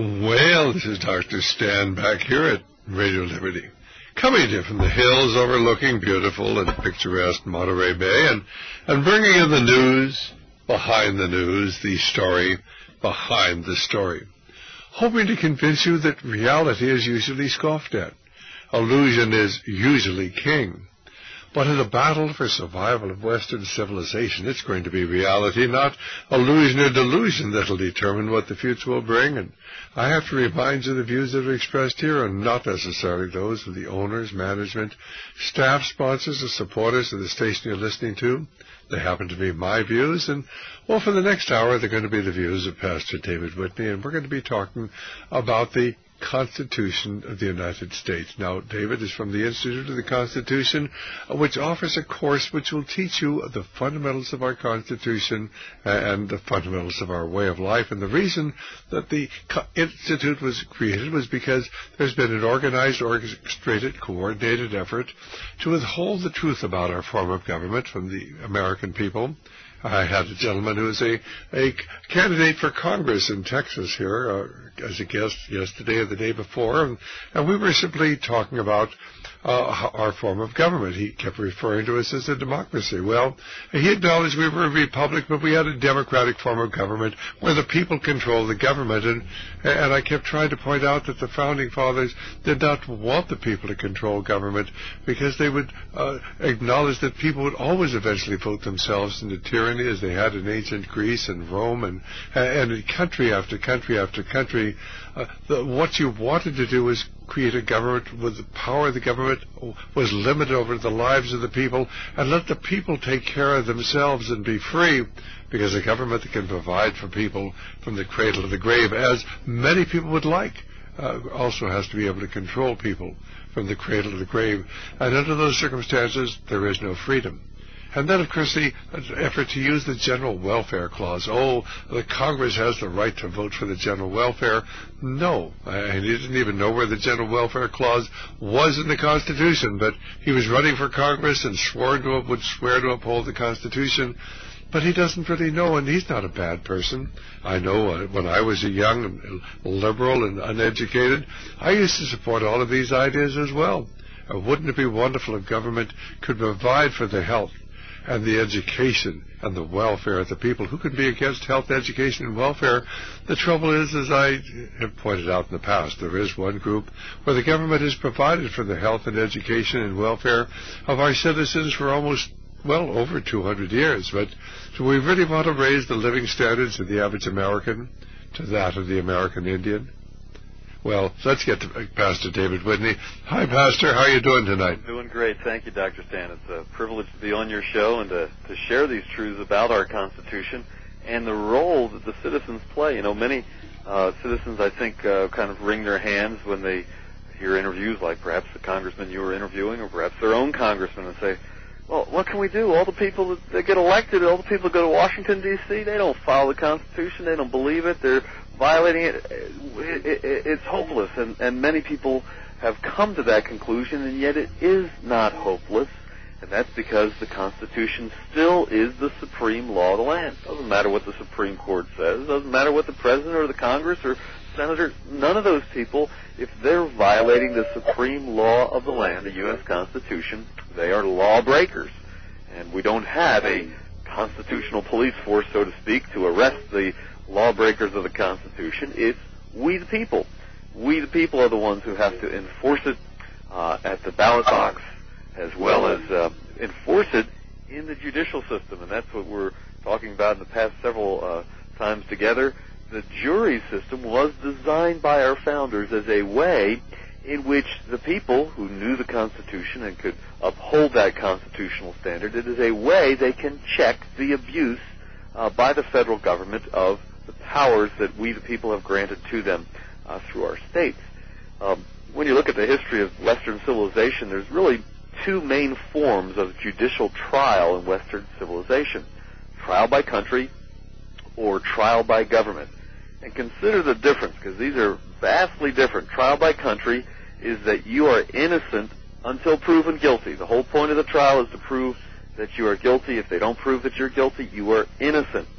Well, this is Dr. Stan back here at Radio Liberty, coming to you from the hills overlooking beautiful and picturesque Monterey Bay and bringing you the news behind the news, the story behind the story, hoping to convince you that reality is usually scoffed at. Illusion is usually king. But in the battle for survival of Western civilization, it's going to be reality, not illusion or delusion, that'll determine what the future will bring. And I have to remind you the views that are expressed here are not necessarily those of the owners, management, staff, sponsors, or supporters of the station you're listening to. They happen to be my views, and, well, for the next hour, they're going to be the views of Pastor David Whitney, and we're going to be talking about the Constitution of the United States. Now, David is from the Institute of the Constitution, which offers a course which will teach you the fundamentals of our Constitution and the fundamentals of our way of life. And the reason that the Institute was created was because there's been an organized, orchestrated, coordinated effort to withhold the truth about our form of government from the American people. I had a gentleman who was a candidate for Congress in Texas here as a guest yesterday or the day before, and we were simply talking about our form of government. He kept referring to us as a democracy. Well, he acknowledged we were a republic, but we had a democratic form of government where the people control the government, and I kept trying to point out that the Founding Fathers did not want the people to control government because they would acknowledge that people would always eventually vote themselves into tyranny, as they had in ancient Greece and Rome and in country after country after country. What you wanted to do was create a government with the power of the government was limited over the lives of the people, and let the people take care of themselves and be free, because a government that can provide for people from the cradle to the grave, as many people would like, also has to be able to control people from the cradle to the grave. And under those circumstances, there is no freedom. And then, of course, the effort to use the General Welfare Clause. Oh, the Congress has the right to vote for the general welfare. No, and he didn't even know where the General Welfare Clause was in the Constitution, but he was running for Congress and would swear to uphold the Constitution. But he doesn't really know, and he's not a bad person. I know when I was a young liberal and uneducated, I used to support all of these ideas as well. Wouldn't it be wonderful if government could provide for the health and the education and the welfare of the people? Who can be against health, education, and welfare? The trouble is, as I have pointed out in the past, there is one group where the government has provided for the health and education and welfare of our citizens for almost, well, over 200 years. But do we really want to raise the living standards of the average American to that of the American Indian? Well, let's get to Pastor David Whitney. Hi, Pastor. How are you doing tonight? I'm doing great. Thank you, Dr. Stan. It's a privilege to be on your show and to share these truths about our Constitution and the role that the citizens play. You know, many citizens, I think, kind of wring their hands when they hear interviews like perhaps the congressman you were interviewing or perhaps their own congressman and say, well, what can we do? All the people that get elected, all the people that go to Washington, D.C., they don't follow the Constitution. They don't believe it. They're violating it. It's hopeless. And many people have come to that conclusion, and yet it is not hopeless. And that's because the Constitution still is the supreme law of the land. It doesn't matter what the Supreme Court says. It doesn't matter what the President or the Congress or Senator, none of those people, if they're violating the supreme law of the land, the U.S. Constitution, they are lawbreakers. And we don't have a constitutional police force, so to speak, to arrest the lawbreakers of the Constitution. It's we the people. We the people are the ones who have to enforce it at the ballot box, as well as enforce it in the judicial system. And that's what we're talking about in the past several times together. The jury system was designed by our founders as a way in which the people who knew the Constitution and could uphold that constitutional standard, it is a way they can check the abuse by the federal government of the powers that we the people have granted to them through our states. When you look at the history of Western civilization, there's really two main forms of judicial trial in Western civilization: trial by country or trial by government. And consider the difference, because these are vastly different. Trial by country is that you are innocent until proven guilty. The whole point of the trial is to prove that you are guilty. If they don't prove that you're guilty, you are innocent.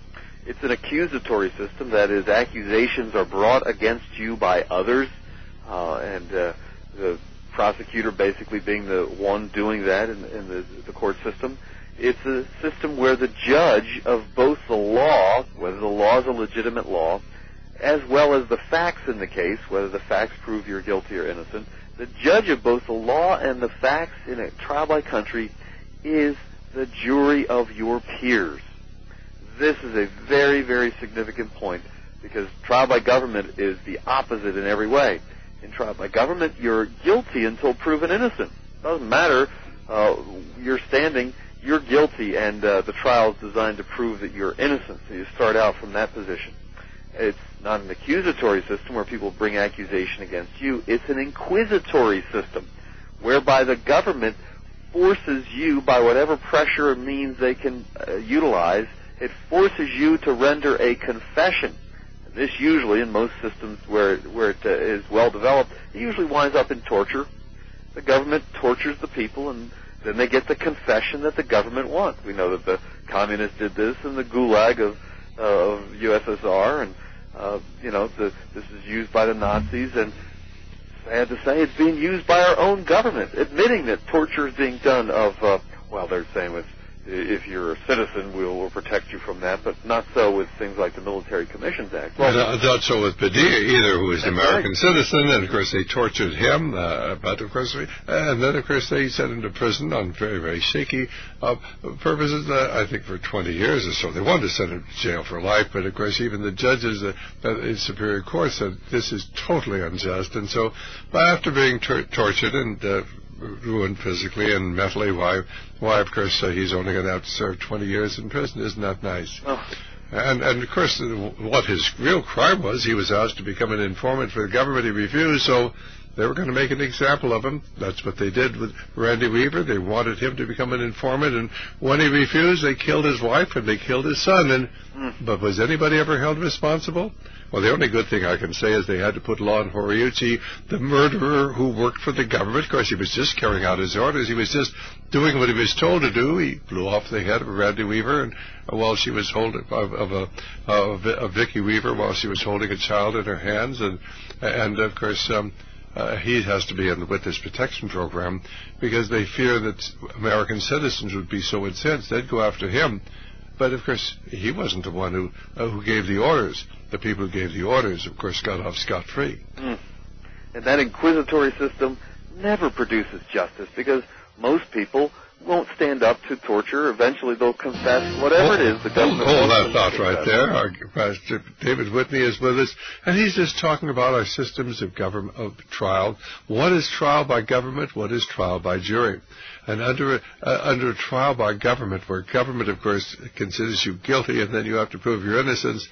It's an accusatory system. That is, accusations are brought against you by others, and the prosecutor basically being the one doing that in the court system. It's a system where the judge of both the law, whether the law is a legitimate law, as well as the facts in the case, whether the facts prove you're guilty or innocent, the judge of both the law and the facts in a trial by country is the jury of your peers. This is a very, very significant point, because trial by government is the opposite in every way. In trial by government, you're guilty until proven innocent. It doesn't matter your standing, you're guilty, and the trial is designed to prove that you're innocent, so you start out from that position. It's not an accusatory system where people bring accusation against you. It's an inquisitory system whereby the government forces you, by whatever pressure or means they can utilize, it forces you to render a confession. This usually, in most systems where it is well developed, it usually winds up in torture. The government tortures the people, and then they get the confession that the government wants. We know that the communists did this in the Gulag of USSR, and this is used by the Nazis, and sad to say, it's being used by our own government, admitting that torture is being done of, they're saying with, if you're a citizen, we'll protect you from that, but not so with things like the Military Commissions Act. Well, not so with Padilla either, who was an American citizen, and of course they tortured him, but of course, and then of course they sent him to prison on very, very shaky purposes, I think for 20 years or so. They wanted to send him to jail for life, but of course even the judges in Superior Court said this is totally unjust, and so after being tortured and ruined physically and mentally, why of course he's only going to have to serve 20 years in prison. Isn't that nice? Oh. And of course what his real crime was, he was asked to become an informant for the government. He refused, so they were going to make an example of him. That's what they did with Randy Weaver. They wanted him to become an informant, and when he refused, they killed his wife and they killed his son. But was anybody ever held responsible? Well, the only good thing I can say is they had to put Lon Horiuchi, the murderer who worked for the government. Of course, he was just carrying out his orders. He was just doing what he was told to do. He blew off the head of Randy Weaver, and while she was holding of Vicki Weaver, while she was holding a child in her hands, and of course. He has to be in the Witness Protection Program because they fear that American citizens would be so incensed they'd go after him. But of course, he wasn't the one who gave the orders. The people who gave the orders, of course, got off scot-free. And that inquisitory system never produces justice because most people won't stand up to torture. Eventually they'll confess whatever it is the government hold that thought right there. Our Pastor David Whitney is with us, and he's just talking about our systems of government, of trial. What is trial by government? What is trial by jury? And under a trial by government, where government, of course, considers you guilty and then you have to prove your innocence,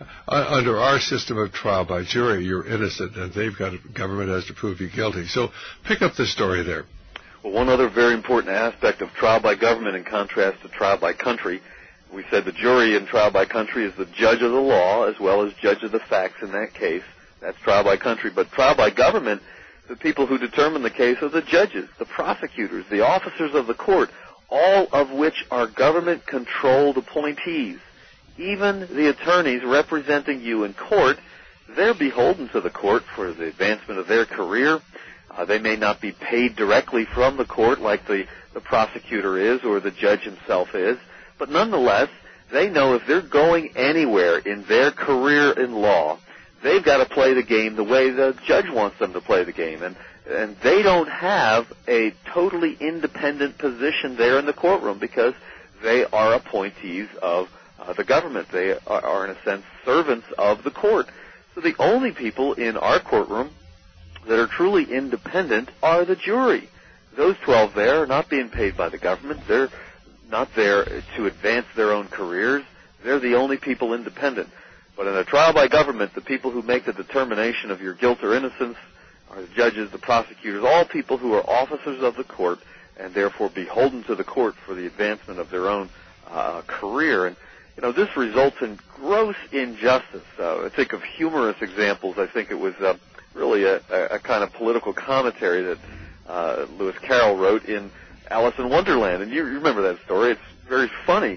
under our system of trial by jury, you're innocent, and government has to prove you guilty. So pick up the story there. Well, one other very important aspect of trial by government in contrast to trial by country, we said the jury in trial by country is the judge of the law as well as judge of the facts in that case. That's trial by country. But trial by government, the people who determine the case are the judges, the prosecutors, the officers of the court, all of which are government-controlled appointees. Even the attorneys representing you in court, they're beholden to the court for the advancement of their career. They may not be paid directly from the court like the prosecutor is or the judge himself is, but nonetheless, they know if they're going anywhere in their career in law, they've got to play the game the way the judge wants them to play the game. And they don't have a totally independent position there in the courtroom because they are appointees of the government. They are, in a sense, servants of the court. So the only people in our courtroom that are truly independent are the jury. Those 12 there are not being paid by the government. They're not there to advance their own careers. They're the only people independent. But in a trial by government, the people who make the determination of your guilt or innocence are the judges, the prosecutors, all people who are officers of the court and therefore beholden to the court for the advancement of their own career. And, this results in gross injustice. I think of humorous examples. I think it was really a kind of political commentary that Lewis Carroll wrote in Alice in Wonderland. And you remember that story. It's very funny.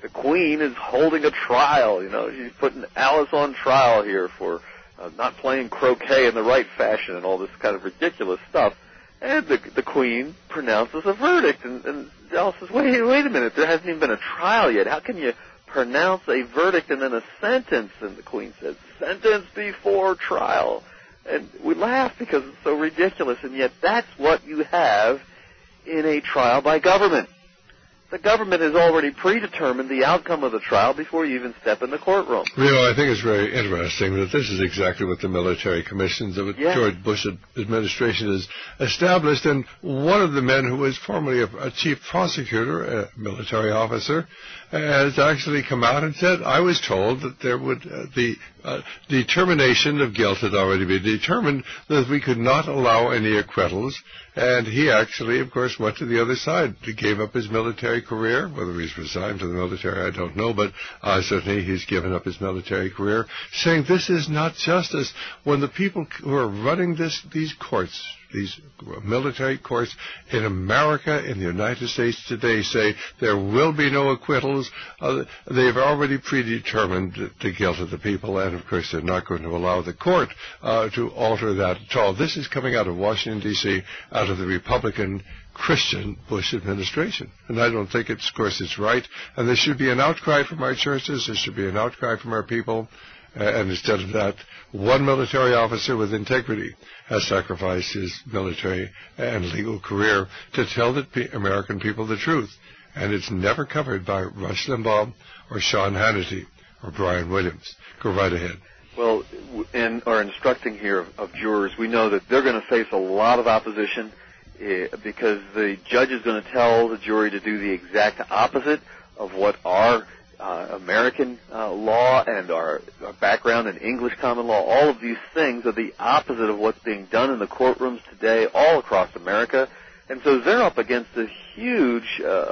the Queen is holding a trial. She's putting Alice on trial here for not playing croquet in the right fashion and all this kind of ridiculous stuff. And the Queen pronounces a verdict, and Alice says, wait a minute, there hasn't even been a trial yet. How can you pronounce a verdict and then a sentence? And the Queen says, sentence before trial. And we laugh because it's so ridiculous, and yet that's what you have in a trial by government. The government has already predetermined the outcome of the trial before you even step in the courtroom. I think it's very interesting that this is exactly what the military commissions of the George Bush administration has established. And one of the men who was formerly a chief prosecutor, a military officer, has actually come out and said, I was told that there would the determination of guilt had already been determined, that we could not allow any acquittals. And he actually, of course, went to the other side. He gave up his military career. Whether he's resigned to the military, I don't know, but certainly he's given up his military career, saying this is not justice. When the people who are running these courts, these military courts in America, in the United States today, say there will be no acquittals, they've already predetermined the guilt of the people, and of course they're not going to allow the court to alter that at all. This is coming out of Washington, D.C., out of the Republican Christian Bush administration. And I don't think of course it's right, and there should be an outcry from our churches, there should be an outcry from our people. And instead of that, one military officer with integrity has sacrificed his military and legal career to tell the American people the truth. And it's never covered by Rush Limbaugh or Sean Hannity or Brian Williams. Go right ahead. Well, in our instructing here of jurors, we know that they're going to face a lot of opposition because the judge is going to tell the jury to do the exact opposite of what our American law and our background in English common law, all of these things are the opposite of what's being done in the courtrooms today all across America. And so they're up against a huge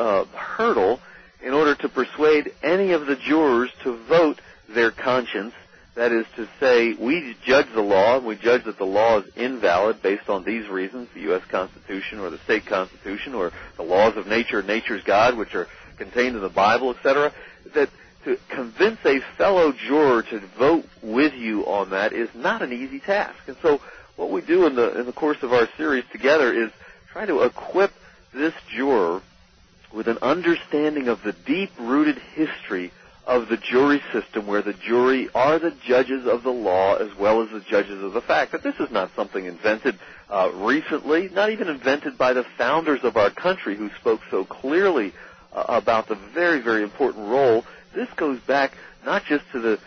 hurdle in order to persuade any of the jurors to vote their conscience. That is to say, we judge the law, and we judge that the law is invalid based on these reasons, the U.S. Constitution or the state Constitution or the laws of nature, nature's God, which are contained in the Bible, etc., that to convince a fellow juror to vote with you on that is not an easy task. And so what we do in the course of our series together is try to equip this juror with an understanding of the deep-rooted history of the jury system, where the jury are the judges of the law as well as the judges of the fact. That this is not something invented recently, not even invented by the founders of our country who spoke so clearly about the very, very important role. This goes back not just to the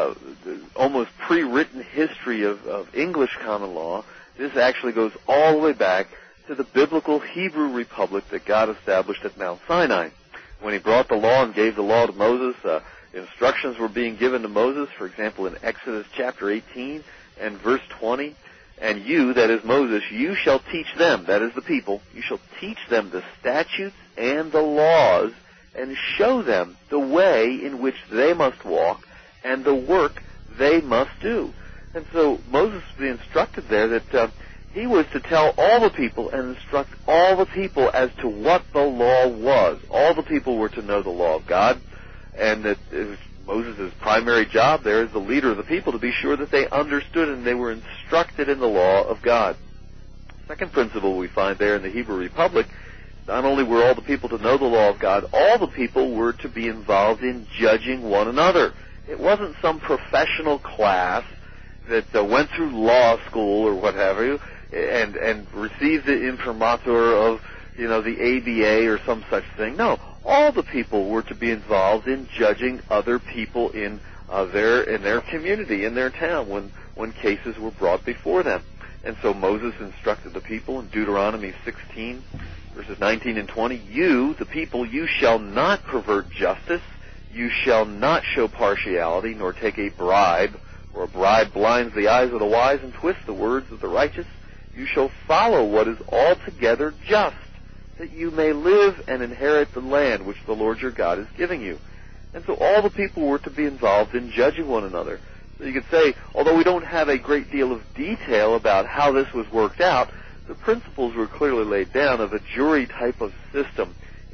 almost pre-written history of English common law. This actually goes all the way back to the biblical Hebrew Republic that God established at Mount Sinai. When he brought the law and gave the law to Moses, instructions were being given to Moses, for example, in Exodus chapter 18 and verse 20. And you, that is Moses, you shall teach them, that is the people, you shall teach them the statutes and the laws and show them the way in which they must walk and the work they must do. And so Moses was instructed there that he was to tell all the people and instruct all the people as to what the law was. All the people were to know the law of God, and that it was Moses' primary job there as the leader of the people to be sure that they understood and they were instructed in the law of God. Second principle we find there in the Hebrew Republic, not only were all the people to know the law of God, all the people were to be involved in judging one another. It wasn't some professional class that went through law school or what have you and received the imprimatur of, the ABA or some such thing. No. All the people were to be involved in judging other people in their community, in their town, when cases were brought before them. And so Moses instructed the people in Deuteronomy 16, verses 19 and 20, you, the people, you shall not pervert justice, you shall not show partiality, nor take a bribe, for a bribe blinds the eyes of the wise and twists the words of the righteous. You shall follow what is altogether just, that you may live and inherit the land which the Lord your God is giving you. And so all the people were to be involved in judging one another. So you could say, although we don't have a great deal of detail about how this was worked out, the principles were clearly laid down of a jury type of system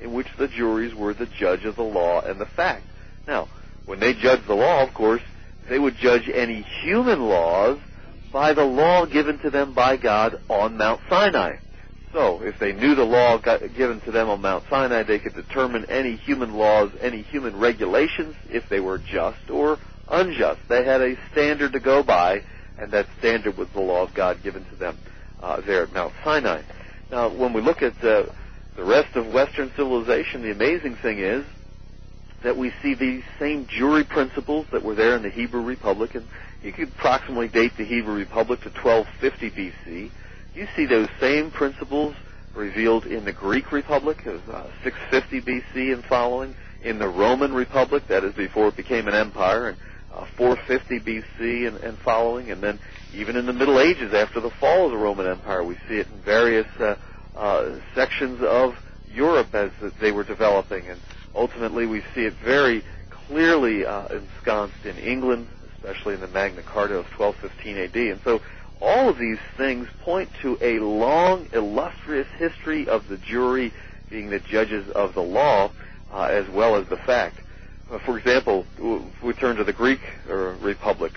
in which the juries were the judge of the law and the fact. Now, when they judged the law, of course, they would judge any human laws by the law given to them by God on Mount Sinai. So, if they knew the law given to them on Mount Sinai, they could determine any human laws, any human regulations, if they were just or unjust. They had a standard to go by, and that standard was the law of God given to them there at Mount Sinai. Now, when we look at the rest of Western civilization, the amazing thing is that we see these same jury principles that were there in the Hebrew Republic, and you could approximately date the Hebrew Republic to 1250 B.C., you see those same principles revealed in the Greek Republic of 650 B.C. and following, in the Roman Republic, that is before it became an empire, and 450 B.C. and following, and then even in the Middle Ages after the fall of the Roman Empire, we see it in various sections of Europe as they were developing, and ultimately we see it very clearly ensconced in England, especially in the Magna Carta of 1215 A.D., and so all of these things point to a long, illustrious history of the jury being the judges of the law as well as the fact. For example, if we turn to the Greek Republic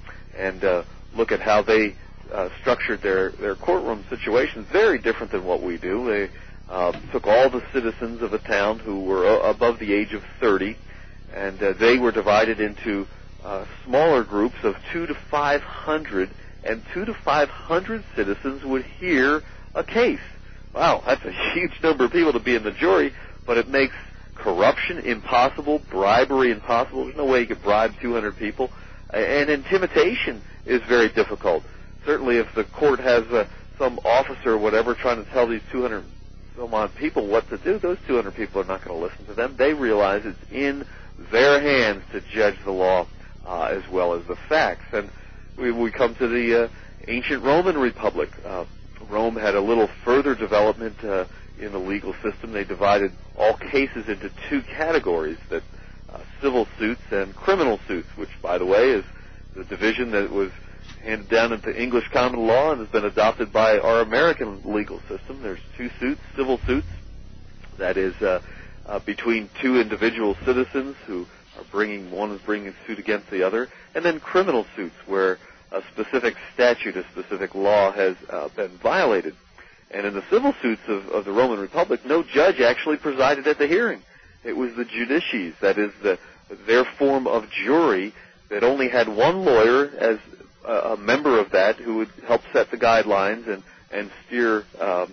and look at how they structured their courtroom situations, very different than what we do. They took all the citizens of a town who were above the age of 30, and they were divided into smaller groups of 200 to 500, and 200 to 500 citizens would hear a case. Wow, that's a huge number of people to be in the jury, but it makes corruption impossible, bribery impossible. There's no way you could bribe 200 people. And intimidation is very difficult. Certainly if the court has some officer or whatever trying to tell these 200 some odd people what to do, those 200 people are not going to listen to them. They realize it's in their hands to judge the law as well as the facts. And we come to the ancient Roman Republic. Rome had a little further development in the legal system. They divided all cases into two categories, that civil suits and criminal suits, which, by the way, is the division that was handed down into English common law and has been adopted by our American legal system. There's two suits, civil suits, that is between two individual citizens who are one is bringing a suit against the other, and then criminal suits where a specific statute, a specific law has been violated. And in the civil suits of the Roman Republic, no judge actually presided at the hearing. It was the judices, that is their form of jury, that only had one lawyer as a member of that who would help set the guidelines and steer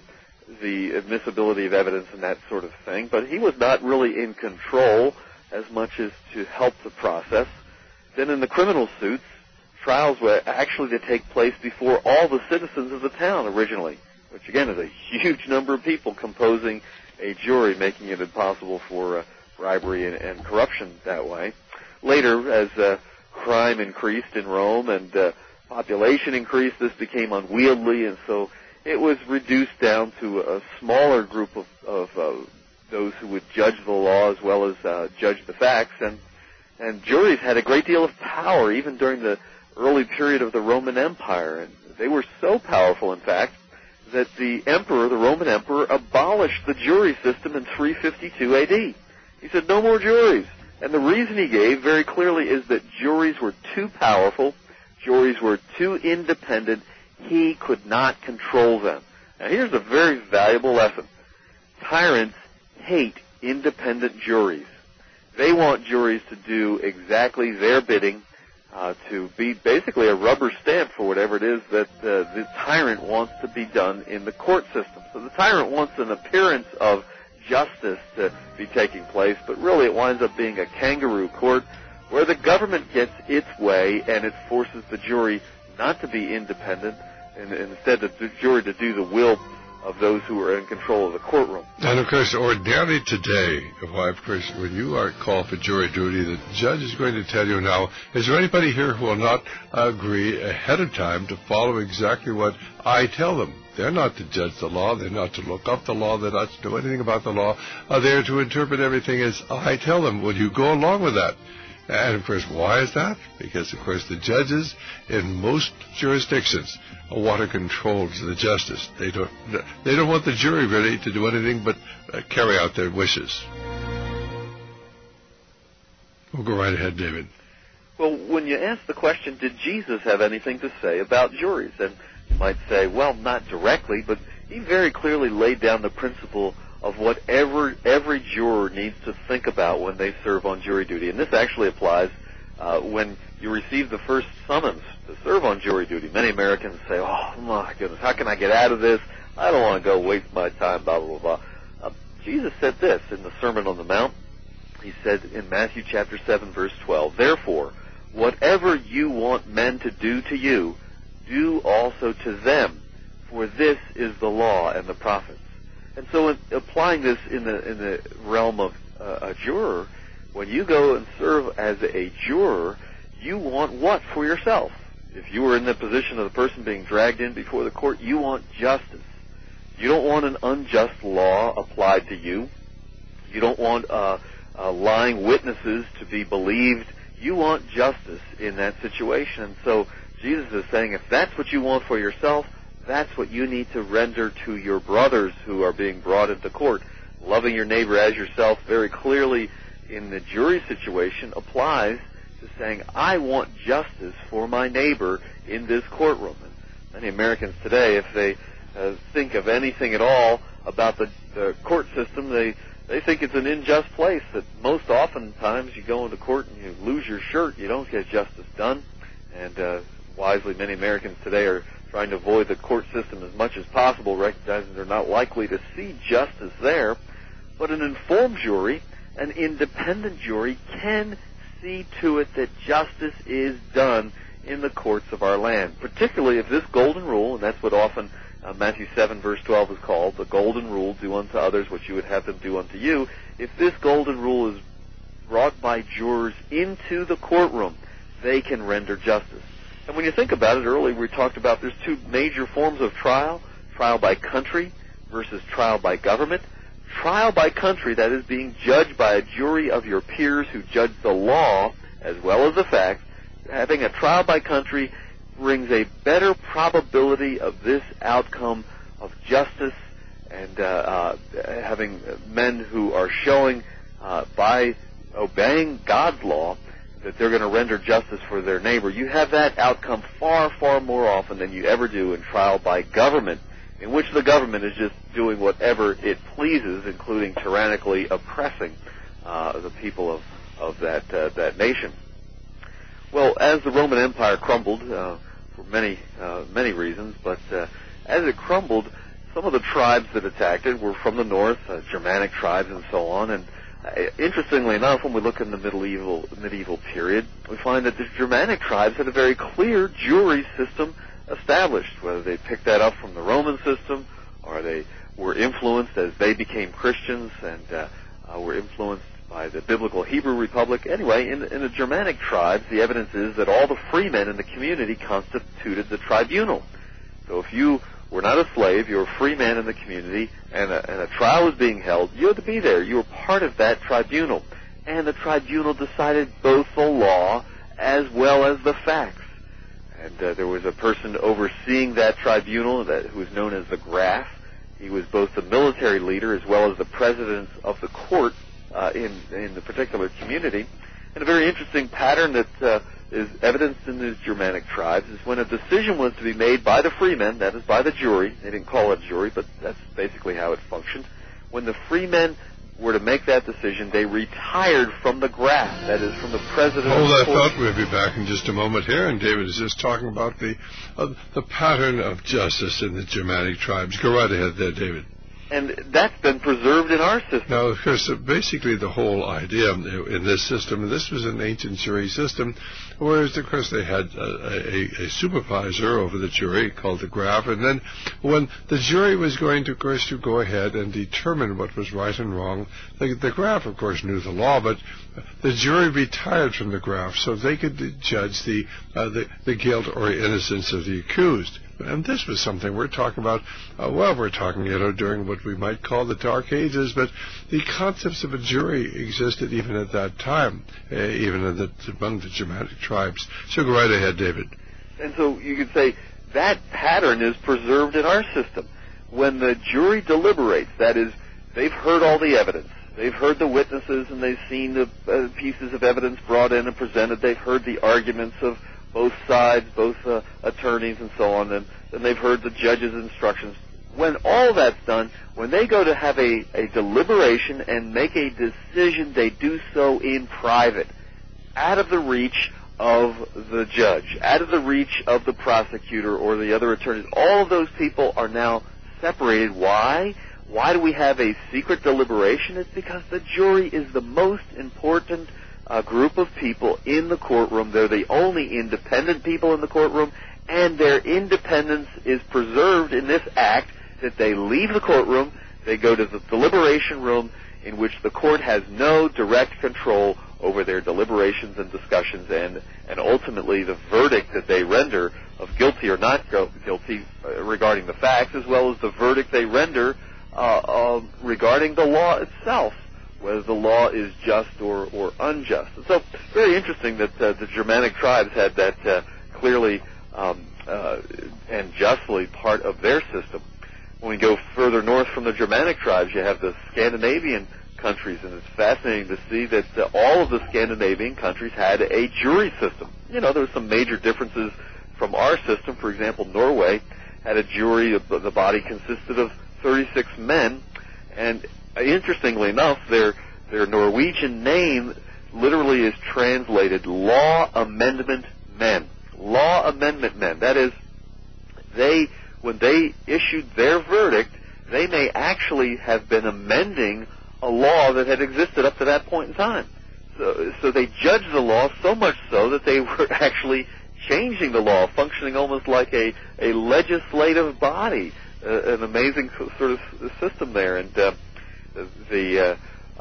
the admissibility of evidence and that sort of thing. But he was not really in control as much as to help the process. Then in the criminal suits, trials were actually to take place before all the citizens of the town originally, which again is a huge number of people composing a jury, making it impossible for bribery and corruption that way. Later, as crime increased in Rome and population increased, this became unwieldy, and so it was reduced down to a smaller group of those who would judge the law as well as judge the facts. And juries had a great deal of power even during the early period of the Roman Empire. And they were so powerful, in fact, that the Roman emperor, abolished the jury system in 352 A.D. He said, no more juries. And the reason he gave very clearly is that juries were too powerful, juries were too independent, he could not control them. Now here's a very valuable lesson. Tyrants hate independent juries. They want juries to do exactly their bidding, to be basically a rubber stamp for whatever it is that the tyrant wants to be done in the court system. So the tyrant wants an appearance of justice to be taking place, but really it winds up being a kangaroo court where the government gets its way and it forces the jury not to be independent and instead the jury to do the will of those who are in control of the courtroom. And of course, ordinarily today, why, of course, when you are called for jury duty, the judge is going to tell you now, is there anybody here who will not agree ahead of time to follow exactly what I tell them? They're not to judge the law. They're not to look up the law. They're not to do anything about the law. They're to interpret everything as I tell them. Will you go along with that? And, of course, why is that? Because, of course, the judges in most jurisdictions want to control the justice. They don't want the jury really to do anything but carry out their wishes. We'll go right ahead, David. Well, when you ask the question, did Jesus have anything to say about juries? And you might say, well, not directly, but he very clearly laid down the principle of what every juror needs to think about when they serve on jury duty. And this actually applies when you receive the first summons to serve on jury duty. Many Americans say, oh, my goodness, how can I get out of this? I don't want to go waste my time, blah, blah, blah. Jesus said this in the Sermon on the Mount. He said in Matthew chapter 7, verse 12, therefore, whatever you want men to do to you, do also to them, for this is the law and the prophets. And so in applying this in the realm of a juror, when you go and serve as a juror, you want what for yourself? If you were in the position of the person being dragged in before the court, you want justice. You don't want an unjust law applied to you. You don't want lying witnesses to be believed. You want justice in that situation. And so Jesus is saying if that's what you want for yourself, that's what you need to render to your brothers who are being brought into court. Loving your neighbor as yourself very clearly in the jury situation applies to saying, I want justice for my neighbor in this courtroom. And many Americans today, if they think of anything at all about the court system, they think it's an unjust place, that most oftentimes you go into court and you lose your shirt, you don't get justice done. And wisely, many Americans today are trying to avoid the court system as much as possible, recognizing they're not likely to see justice there. But an informed jury, an independent jury, can see to it that justice is done in the courts of our land, particularly if this golden rule, and that's what often Matthew 7, verse 12 is called, the golden rule, do unto others what you would have them do unto you. If this golden rule is brought by jurors into the courtroom, they can render justice. And when you think about it, earlier we talked about there's two major forms of trial, trial by country versus trial by government. Trial by country, that is being judged by a jury of your peers who judge the law as well as the facts. Having a trial by country brings a better probability of this outcome of justice, and having men who are showing by obeying God's law that they're going to render justice for their neighbor. You have that outcome far, far more often than you ever do in trial by government, in which the government is just doing whatever it pleases, including tyrannically oppressing the people of that nation. Well, as the Roman Empire crumbled, for many reasons, but as it crumbled, some of the tribes that attacked it were from the north, Germanic tribes and so on. And interestingly enough, when we look in the medieval period, we find that the Germanic tribes had a very clear jury system established, whether they picked that up from the Roman system or they were influenced as they became Christians and were influenced by the biblical Hebrew Republic. Anyway, in the Germanic tribes, the evidence is that all the freemen in the community constituted the tribunal. So if you were not a slave, you were a free man in the community, and a trial was being held, you had to be there. You were part of that tribunal. And the tribunal decided both the law as well as the facts. And there was a person overseeing that tribunal who was known as the Graf. He was both the military leader as well as the president of the court in the particular community. And a very interesting pattern that is evidenced in these Germanic tribes is when a decision was to be made by the freemen, that is by the jury, they didn't call it a jury, but that's basically how it functioned. When the freemen were to make that decision, they retired from the Graf, that is from the president of the court. Hold that thought, we'll be back in just a moment here, and David is just talking about the pattern of justice in the Germanic tribes. Go right ahead there, David. And that's been preserved in our system. Now, of course, basically the whole idea in this system, this was an ancient jury system, whereas, of course, they had a supervisor over the jury called the Graf, and then when the jury was going to, of course, to go ahead and determine what was right and wrong, the Graf, of course, knew the law, but the jury retired from the Graf so they could judge the guilt or innocence of the accused. And this was something we're talking about, we're talking, during what we might call the Dark Ages, but the concepts of a jury existed even at that time, even among the Germanic tribes. So go right ahead, David. And so you could say that pattern is preserved in our system. When the jury deliberates, that is, they've heard all the evidence. They've heard the witnesses, and they've seen the pieces of evidence brought in and presented. They've heard the arguments of both sides, both attorneys and so on, and they've heard the judge's instructions. When all that's done, when they go to have a deliberation and make a decision, they do so in private, out of the reach of the judge, out of the reach of the prosecutor or the other attorneys. All of those people are now separated. Why? Why do we have a secret deliberation? It's because the jury is the most important group of people in the courtroom. They're the only independent people in the courtroom, and their independence is preserved in this act that they leave the courtroom, they go to the deliberation room in which the court has no direct control over their deliberations and discussions, and ultimately the verdict that they render of guilty or not guilty regarding the facts, as well as the verdict they render regarding the law itself, whether the law is just or unjust. And so, very interesting that the Germanic tribes had that clearly and justly part of their system. When we go further north from the Germanic tribes, you have the Scandinavian countries, and it's fascinating to see that all of the Scandinavian countries had a jury system. You know, there were some major differences from our system. For example, Norway had a jury. The body consisted of 36 men, and interestingly enough, their Norwegian name literally is translated Law Amendment Men. Law Amendment Men. That is, when they issued their verdict, they may actually have been amending a law that had existed up to that point in time. So they judged the law so much so that they were actually changing the law, functioning almost like a legislative body. An amazing sort of system there. And the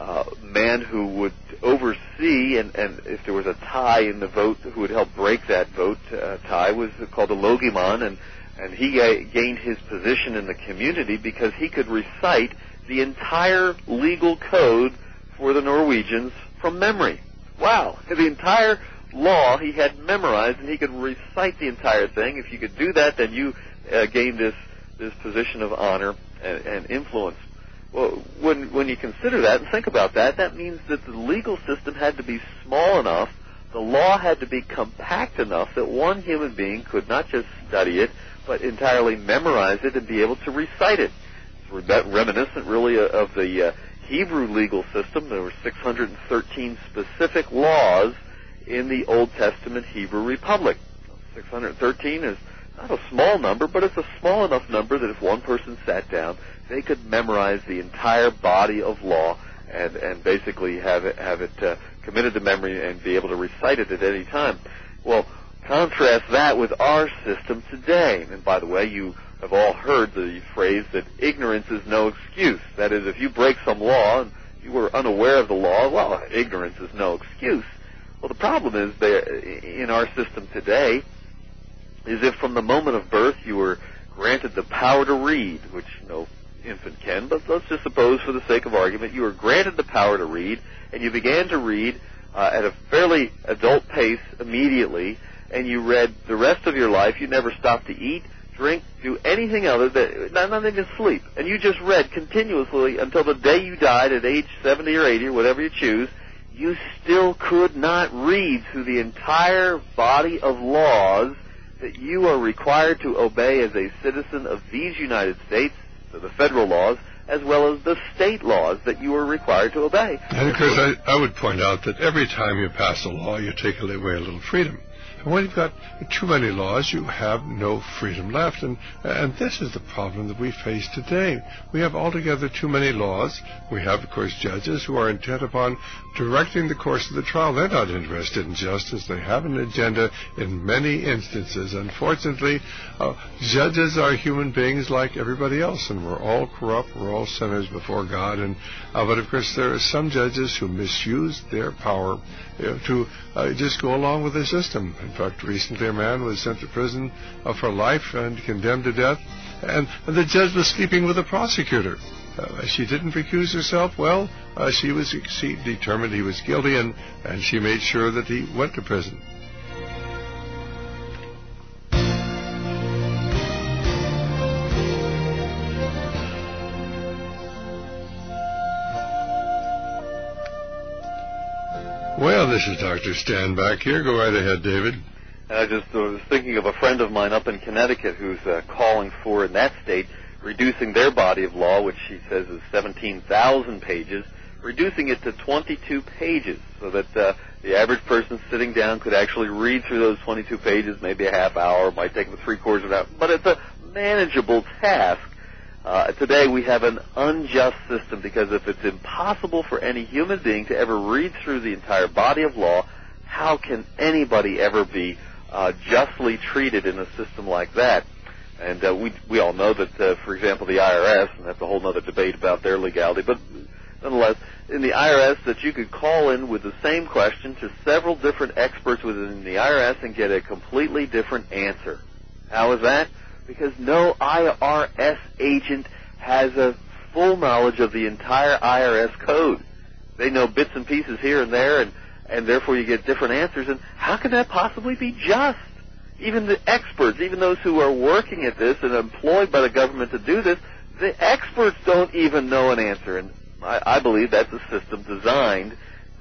man who would oversee, and if there was a tie in the vote, who would help break that vote tie, was called a logieman, and he gained his position in the community because he could recite the entire legal code for the Norwegians from memory. Wow. The entire law he had memorized, and he could recite the entire thing. If you could do that, then you gained this position of honor and influence. Well, when you consider that and think about that, that means that the legal system had to be small enough, the law had to be compact enough that one human being could not just study it, but entirely memorize it and be able to recite it. It's reminiscent, really, of the Hebrew legal system. There were 613 specific laws in the Old Testament Hebrew Republic. 613 is not a small number, but it's a small enough number that if one person sat down, they could memorize the entire body of law and basically have it committed to memory and be able to recite it at any time. Well, contrast that with our system today. And by the way, you have all heard the phrase that ignorance is no excuse. That is, if you break some law and you were unaware of the law, well, ignorance is no excuse. Well, the problem is that in our system today is if from the moment of birth you were granted the power to read, which no infant can, but let's just suppose for the sake of argument you were granted the power to read, and you began to read at a fairly adult pace immediately, and you read the rest of your life. You never stopped to eat, drink, do anything other than, not even sleep, and you just read continuously until the day you died at age 70 or 80 or whatever you choose. You still could not read through the entire body of laws that you are required to obey as a citizen of these United States, the federal laws, as well as the state laws that you are required to obey. And of course, I would point out that every time you pass a law, you take away a little freedom. And when you've got too many laws, you have no freedom left. And this is the problem that we face today. We have altogether too many laws. We have, of course, judges who are intent upon directing the course of the trial. They're not interested in justice. They have an agenda in many instances. Unfortunately, judges are human beings like everybody else, and we're all corrupt. We're all sinners before God. But, of course, there are some judges who misuse their power to just go along with the system. In fact, recently a man was sent to prison for life and condemned to death, and the judge was sleeping with the prosecutor. She didn't recuse herself. Well, she determined he was guilty, and she made sure that he went to prison. Well, this is Dr. Stan back here. Go right ahead, David. I just was thinking of a friend of mine up in Connecticut who's calling for, in that state, reducing their body of law, which she says is 17,000 pages, reducing it to 22 pages so that the average person sitting down could actually read through those 22 pages, maybe a half hour, might take them 3/4 of an hour, but it's a manageable task. Today we have an unjust system because if it's impossible for any human being to ever read through the entire body of law, how can anybody ever be justly treated in a system like that? And we all know that, for example, the IRS, and that's a whole other debate about their legality, but nonetheless, in the IRS, that you could call in with the same question to several different experts within the IRS and get a completely different answer. How is that? Because no IRS agent has a full knowledge of the entire IRS code. They know bits and pieces here and there, and therefore you get different answers. And how can that possibly be just? Even the experts, even those who are working at this and employed by the government to do this, the experts don't even know an answer. And I believe that's a system designed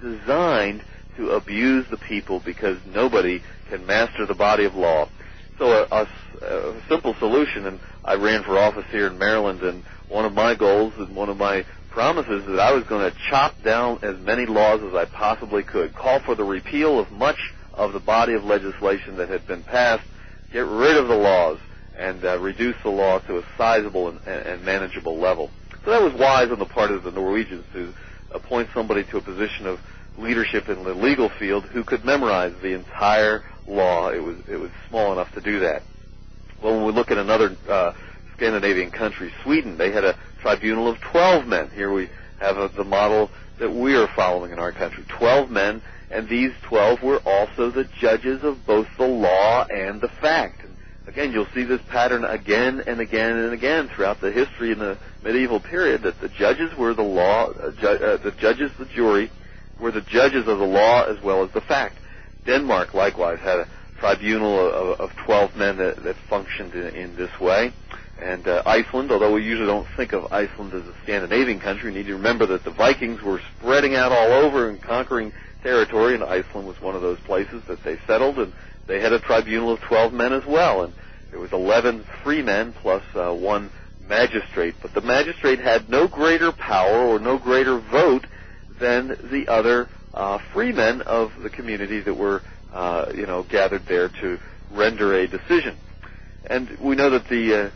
to abuse the people because nobody can master the body of law. So a simple solution, and I ran for office here in Maryland, and one of my goals and one of my promises is that I was going to chop down as many laws as I possibly could, call for the repeal of much of the body of legislation that had been passed, get rid of the laws, and reduce the law to a sizable and manageable level. So that was wise on the part of the Norwegians to appoint somebody to a position of leadership in the legal field who could memorize the entire law. It was small enough to do that. Well, when we look at another Scandinavian country, Sweden, they had a tribunal of 12 men. Here we have the model that we are following in our country. 12 men, and these 12 were also the judges of both the law and the fact. And again, you'll see this pattern again and again and again throughout the history in the medieval period, that the judges were the law, the jury, were the judges of the law as well as the fact. Denmark, likewise, had a tribunal of 12 men that functioned in this way. And Iceland, although we usually don't think of Iceland as a Scandinavian country, you need to remember that the Vikings were spreading out all over and conquering territory, and Iceland was one of those places that they settled, and they had a tribunal of 12 men as well. And there was 11 free men plus one magistrate. But the magistrate had no greater power or no greater vote than the other free men of the community that were gathered there to render a decision. And we know that the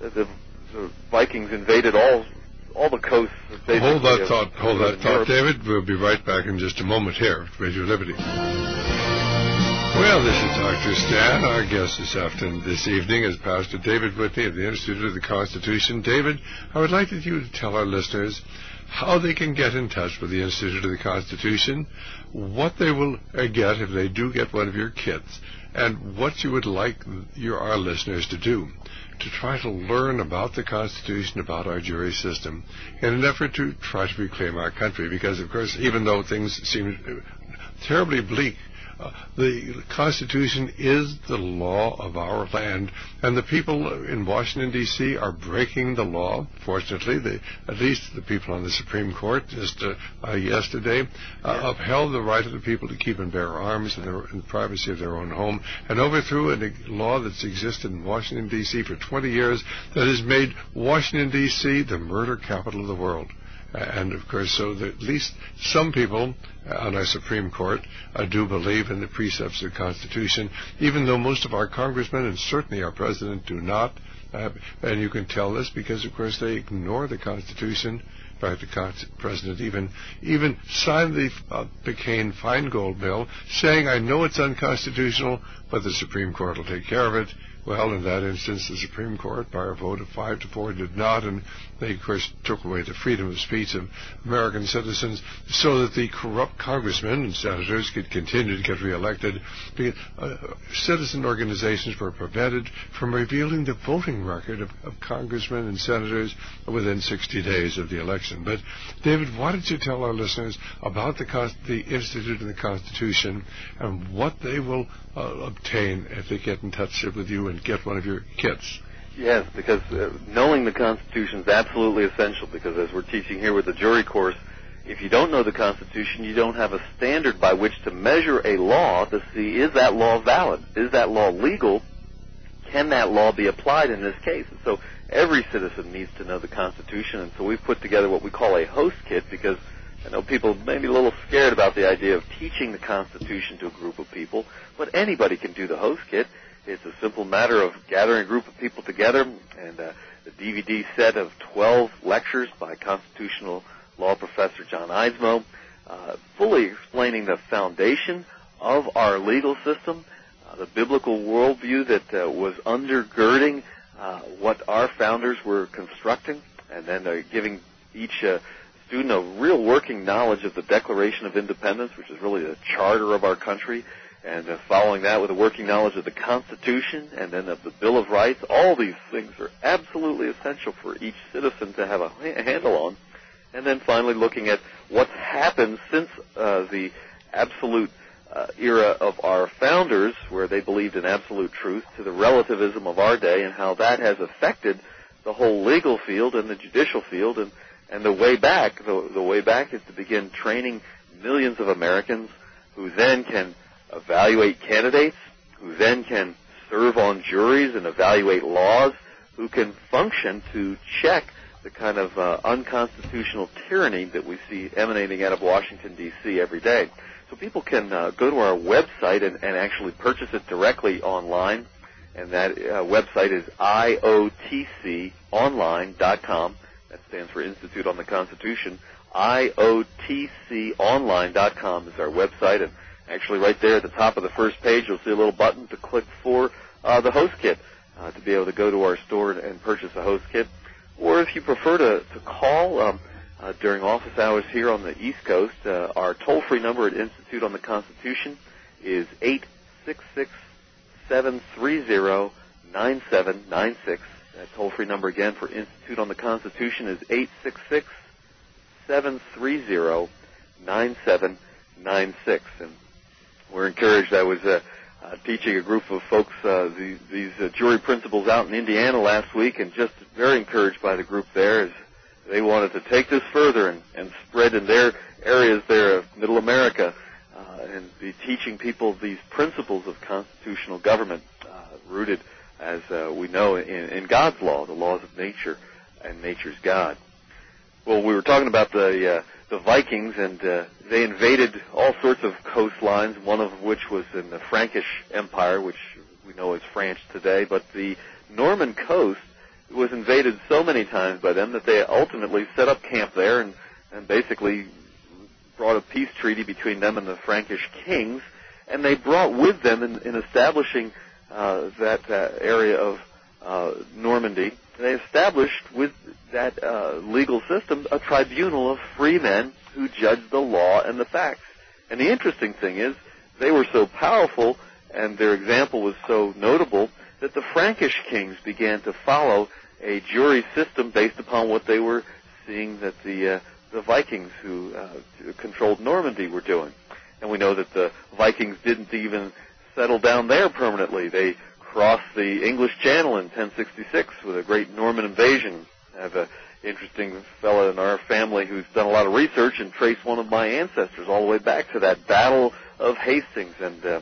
Vikings invaded all the coasts. Hold that thought, David. We'll be right back in just a moment here at Radio Liberty. Well, this is Dr. Stan. Our guest this evening is Pastor David Whitney of the Institute of the Constitution. David, I would like you to tell our listeners how they can get in touch with the Institute of the Constitution, what they will get if they do get one of your kits, and what you would like our listeners to do to try to learn about the Constitution, about our jury system, in an effort to try to reclaim our country. Because, of course, even though things seem terribly bleak, the Constitution is the law of our land, and the people in Washington, D.C. are breaking the law. Fortunately, at least the people on the Supreme Court just yesterday upheld the right of the people to keep and bear arms in the privacy of their own home, and overthrew a law that's existed in Washington, D.C. for 20 years that has made Washington, D.C. the murder capital of the world. And, of course, so that at least some people on our Supreme Court do believe in the precepts of the Constitution, even though most of our congressmen and certainly our president do not. And you can tell this because, of course, they ignore the Constitution. In fact, the president even signed the McCain-Feingold bill, saying, I know it's unconstitutional, but the Supreme Court will take care of it. Well, in that instance, the Supreme Court, by a vote of 5-4, did not, and they, of course, took away the freedom of speech of American citizens so that the corrupt congressmen and senators could continue to get reelected. Citizen organizations were prevented from revealing the voting record of congressmen and senators within 60 days of the election. But, David, why don't you tell our listeners about the Institute of the Constitution and what they will obtain if they get in touch with you and get one of your kits? Yes, because knowing the Constitution is absolutely essential, because as we're teaching here with the jury course, if you don't know the Constitution, you don't have a standard by which to measure a law to see, is that law valid? Is that law legal? Can that law be applied in this case? And so every citizen needs to know the Constitution, and so we've put together what we call a host kit, because I know people may be a little scared about the idea of teaching the Constitution to a group of people, but anybody can do the host kit. It's a simple matter of gathering a group of people together, and the DVD set of 12 lectures by constitutional law professor John Eidsmoe, fully explaining the foundation of our legal system, the biblical worldview that was undergirding what our founders were constructing, and then giving each student a real working knowledge of the Declaration of Independence, which is really the charter of our country, and following that with a working knowledge of the Constitution and then of the Bill of Rights. All these things are absolutely essential for each citizen to have a handle on. And then finally looking at what's happened since the absolute era of our founders, where they believed in absolute truth, to the relativism of our day, and how that has affected the whole legal field and the judicial field. And the way back, the way back is to begin training millions of Americans who then can evaluate candidates, who then can serve on juries and evaluate laws, who can function to check the kind of unconstitutional tyranny that we see emanating out of Washington, D.C. every day. So people can go to our website and actually purchase it directly online, and that website is iotconline.com. That stands for Institute on the Constitution. iotconline.com is our website, and actually right there at the top of the first page you'll see a little button to click for the host kit to be able to go to our store and purchase a host kit. Or if you prefer to call during office hours here on the East Coast, our toll-free number at Institute on the Constitution is 866-730-9796. That toll-free number again for Institute on the Constitution is 866-730-9796. And we're encouraged. I was teaching a group of folks these jury principles out in Indiana last week, and just very encouraged by the group there as they wanted to take this further and spread in their areas there of Middle America and be teaching people these principles of constitutional government rooted, as we know, in God's law, the laws of nature and nature's God. Well, we were talking about the Vikings, and they invaded all sorts of coastlines, one of which was in the Frankish Empire, which we know is France today. But the Norman coast was invaded so many times by them that they ultimately set up camp there and basically brought a peace treaty between them and the Frankish kings. And they brought with them in establishing that area of Normandy, they established with that legal system a tribunal of free men who judged the law and the facts. And the interesting thing is they were so powerful and their example was so notable that the Frankish kings began to follow a jury system based upon what they were seeing that the Vikings who controlled Normandy were doing. And we know that the Vikings didn't even settle down there permanently. They crossed the English Channel in 1066 with a great Norman invasion. I have an interesting fellow in our family who's done a lot of research and traced one of my ancestors all the way back to that Battle of Hastings, and that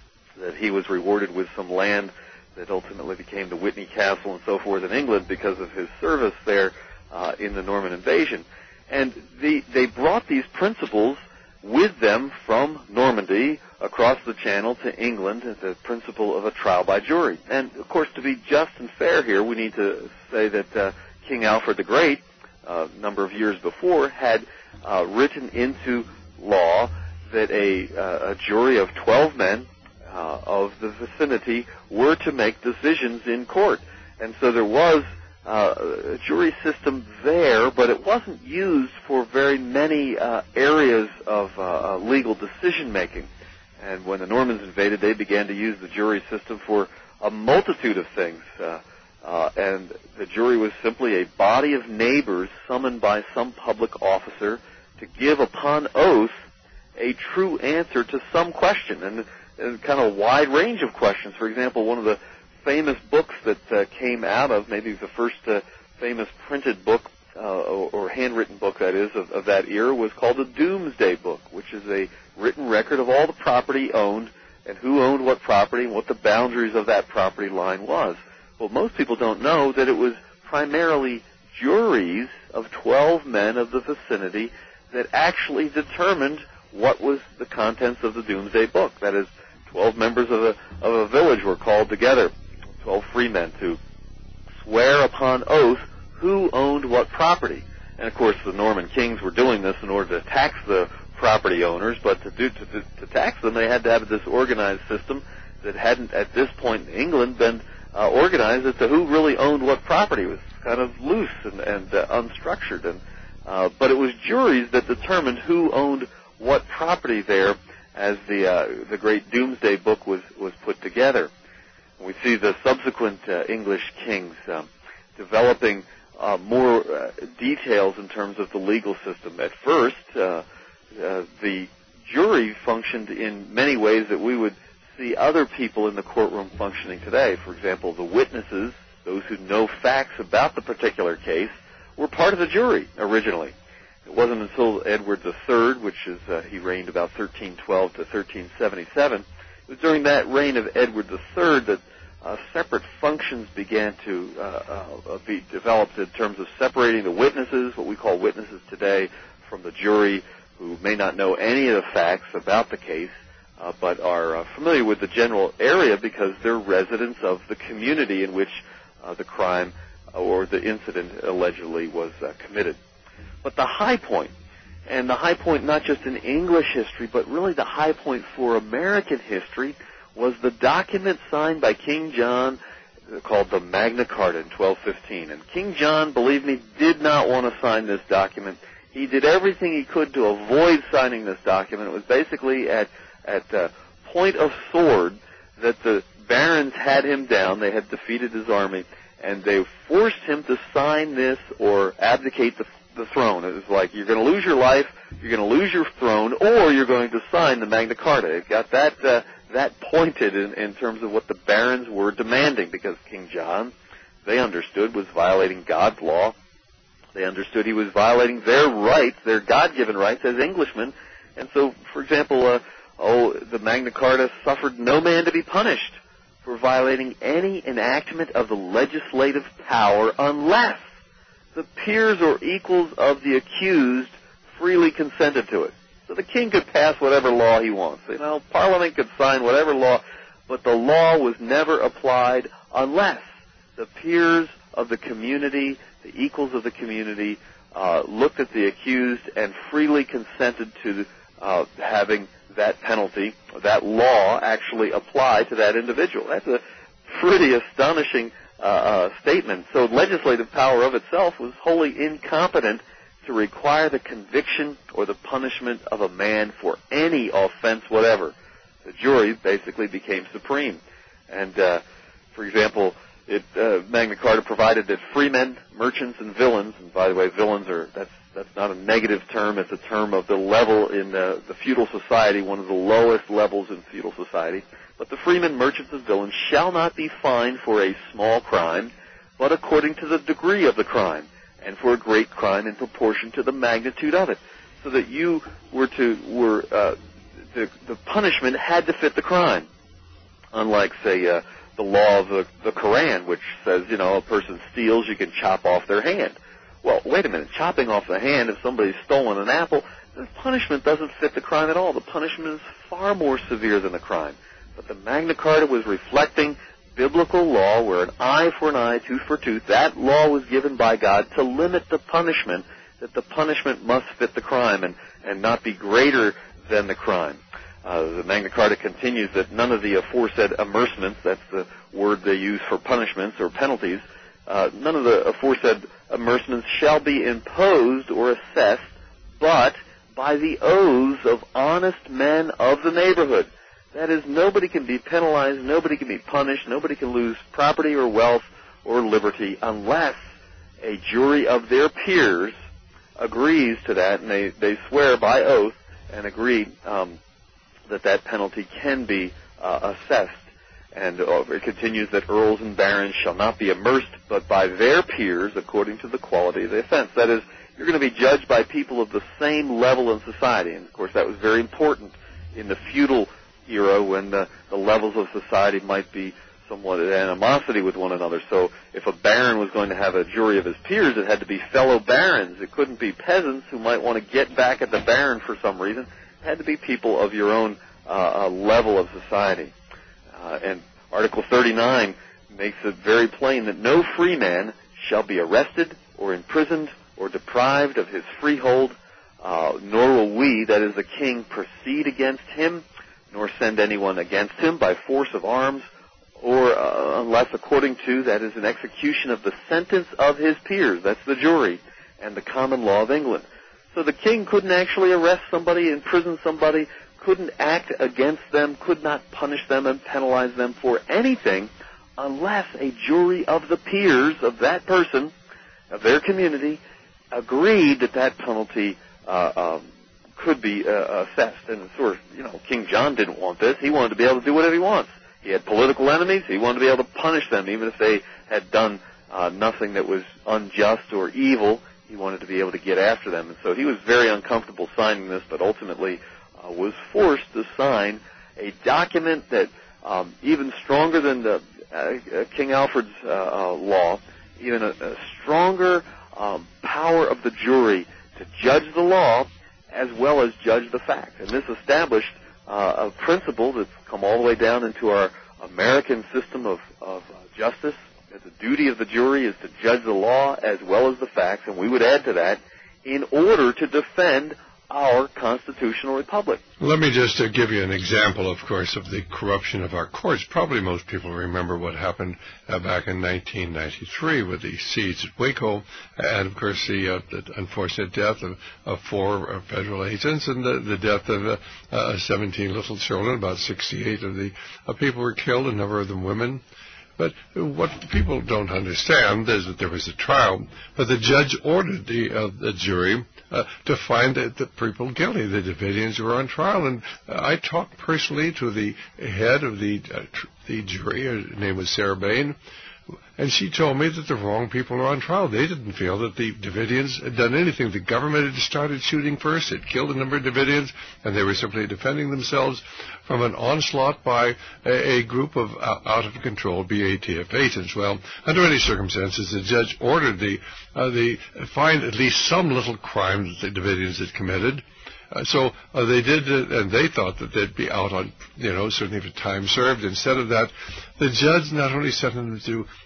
he was rewarded with some land that ultimately became the Whitney Castle and so forth in England because of his service there in the Norman invasion. And they brought these principles with them from Normandy across the Channel to England, the principle of a trial by jury. And, of course, to be just and fair here, we need to say that King Alfred the Great, a number of years before, had written into law that a jury of 12 men of the vicinity were to make decisions in court. And so there was a jury system there, but it wasn't used for very many areas of legal decision-making. And when the Normans invaded, they began to use the jury system for a multitude of things. And the jury was simply a body of neighbors summoned by some public officer to give upon oath a true answer to some question, and kind of a wide range of questions. For example, one of the famous books that came out of, maybe the first famous printed book or handwritten book, that is, of that era was called the Doomsday Book, which is a written record of all the property owned and who owned what property and what the boundaries of that property line was. Well, most people don't know that it was primarily juries of 12 men of the vicinity that actually determined what was the contents of the Doomsday Book. That is, 12 members of a village were called together, 12 free men, to swear upon oath who owned what property. And, of course, the Norman kings were doing this in order to tax the property owners, but to tax them, they had to have this organized system that hadn't, at this point in England, been organized as to who really owned what property. It was kind of loose and unstructured. But it was juries that determined who owned what property there as the great Doomsday Book was put together. We see the subsequent English kings developing more details in terms of the legal system. At first, the jury functioned in many ways that we would see other people in the courtroom functioning today. For example, the witnesses, those who know facts about the particular case, were part of the jury originally. It wasn't until Edward III, which is he reigned about 1312 to 1377. It was during that reign of Edward III that separate functions began to be developed in terms of separating the witnesses, what we call witnesses today, from the jury, who may not know any of the facts about the case, but are familiar with the general area because they're residents of the community in which the crime or the incident allegedly was committed. But the high point, and the high point not just in English history, but really the high point for American history, was the document signed by King John called the Magna Carta in 1215. And King John, believe me, did not want to sign this document. He did everything he could to avoid signing this document. It was basically at point of sword that the barons had him down. They had defeated his army, and they forced him to sign this or abdicate the throne. It was like, you're going to lose your life, you're going to lose your throne, or you're going to sign the Magna Carta. It got that pointed in terms of what the barons were demanding, because King John, they understood, was violating God's law. They understood he was violating their rights, their God-given rights as Englishmen. And so, for example, the Magna Carta suffered no man to be punished for violating any enactment of the legislative power unless the peers or equals of the accused freely consented to it. So the king could pass whatever law he wants. Parliament could sign whatever law, but the law was never applied unless the peers of the community, the equals of the community, looked at the accused and freely consented to having that penalty, that law, actually apply to that individual. That's a pretty astonishing statement. So legislative power of itself was wholly incompetent to require the conviction or the punishment of a man for any offense whatever. The jury basically became supreme. And, for example, Magna Carta provided that freemen, merchants, and villains, and by the way, villains that's not a negative term, it's a term of the level in the feudal society, one of the lowest levels in feudal society. But the freemen, merchants, and villains shall not be fined for a small crime, but according to the degree of the crime, and for a great crime in proportion to the magnitude of it. So that the punishment had to fit the crime. Unlike, say, the law of the Quran, which says, a person steals, you can chop off their hand. Well, wait a minute, chopping off the hand if somebody's stolen an apple, the punishment doesn't fit the crime at all. The punishment is far more severe than the crime. But the Magna Carta was reflecting biblical law, where an eye for an eye, tooth for tooth. That law was given by God to limit the punishment, that the punishment must fit the crime and not be greater than the crime. The Magna Carta continues that none of the aforesaid amercements, that's the word they use for punishments or penalties, none of the aforesaid amercements shall be imposed or assessed, but by the oaths of honest men of the neighborhood. That is, nobody can be penalized, nobody can be punished, nobody can lose property or wealth or liberty unless a jury of their peers agrees to that, and they swear by oath and agree that penalty can be assessed. And it continues that earls and barons shall not be immersed, but by their peers according to the quality of the offense. That is, you're going to be judged by people of the same level in society. And, of course, that was very important in the feudal era when the levels of society might be somewhat at animosity with one another. So if a baron was going to have a jury of his peers, it had to be fellow barons. It couldn't be peasants who might want to get back at the baron for some reason. It had to be people of your own level of society. And Article 39 makes it very plain that no free man shall be arrested or imprisoned or deprived of his freehold, nor will we, that is the king, proceed against him, nor send anyone against him by force of arms, or unless according to, that is, an execution of the sentence of his peers, that's the jury, and the common law of England. So the king couldn't actually arrest somebody, imprison somebody, couldn't act against them, could not punish them and penalize them for anything unless a jury of the peers of that person, of their community, agreed that that penalty could be assessed. And sort of, King John didn't want this. He wanted to be able to do whatever he wants. He had political enemies. He wanted to be able to punish them, even if they had done nothing that was unjust or evil. He wanted to be able to get after them. And so he was very uncomfortable signing this, but ultimately was forced to sign a document that, even stronger than the King Alfred's law, even a stronger power of the jury to judge the law as well as judge the facts. And this established a principle that's come all the way down into our American system of justice, that the duty of the jury is to judge the law as well as the facts, and we would add to that, in order to defend our constitutional republic. Let me just give you an example, of course, of the corruption of our courts. Probably most people remember what happened back in 1993 with the siege at Waco, and, of course, the unfortunate death of 4 federal agents and the death of 17 little children. About 68 of the people were killed, a number of them women. But what people don't understand is that there was a trial, but the judge ordered the jury to find the people guilty. The Davidians were on trial, and I talked personally to the head of the jury. Her name was Sarah Bain, and she told me that the wrong people were on trial. They didn't feel that the Davidians had done anything. The government had started shooting first. It killed a number of Davidians, and they were simply defending themselves from an onslaught by a group of out-of-control BATF agents. Well, under any circumstances, the judge ordered the find at least some little crime that the Davidians had committed. So they did, and they thought that they'd be out on, certainly for time served. Instead of that, the judge not only sent them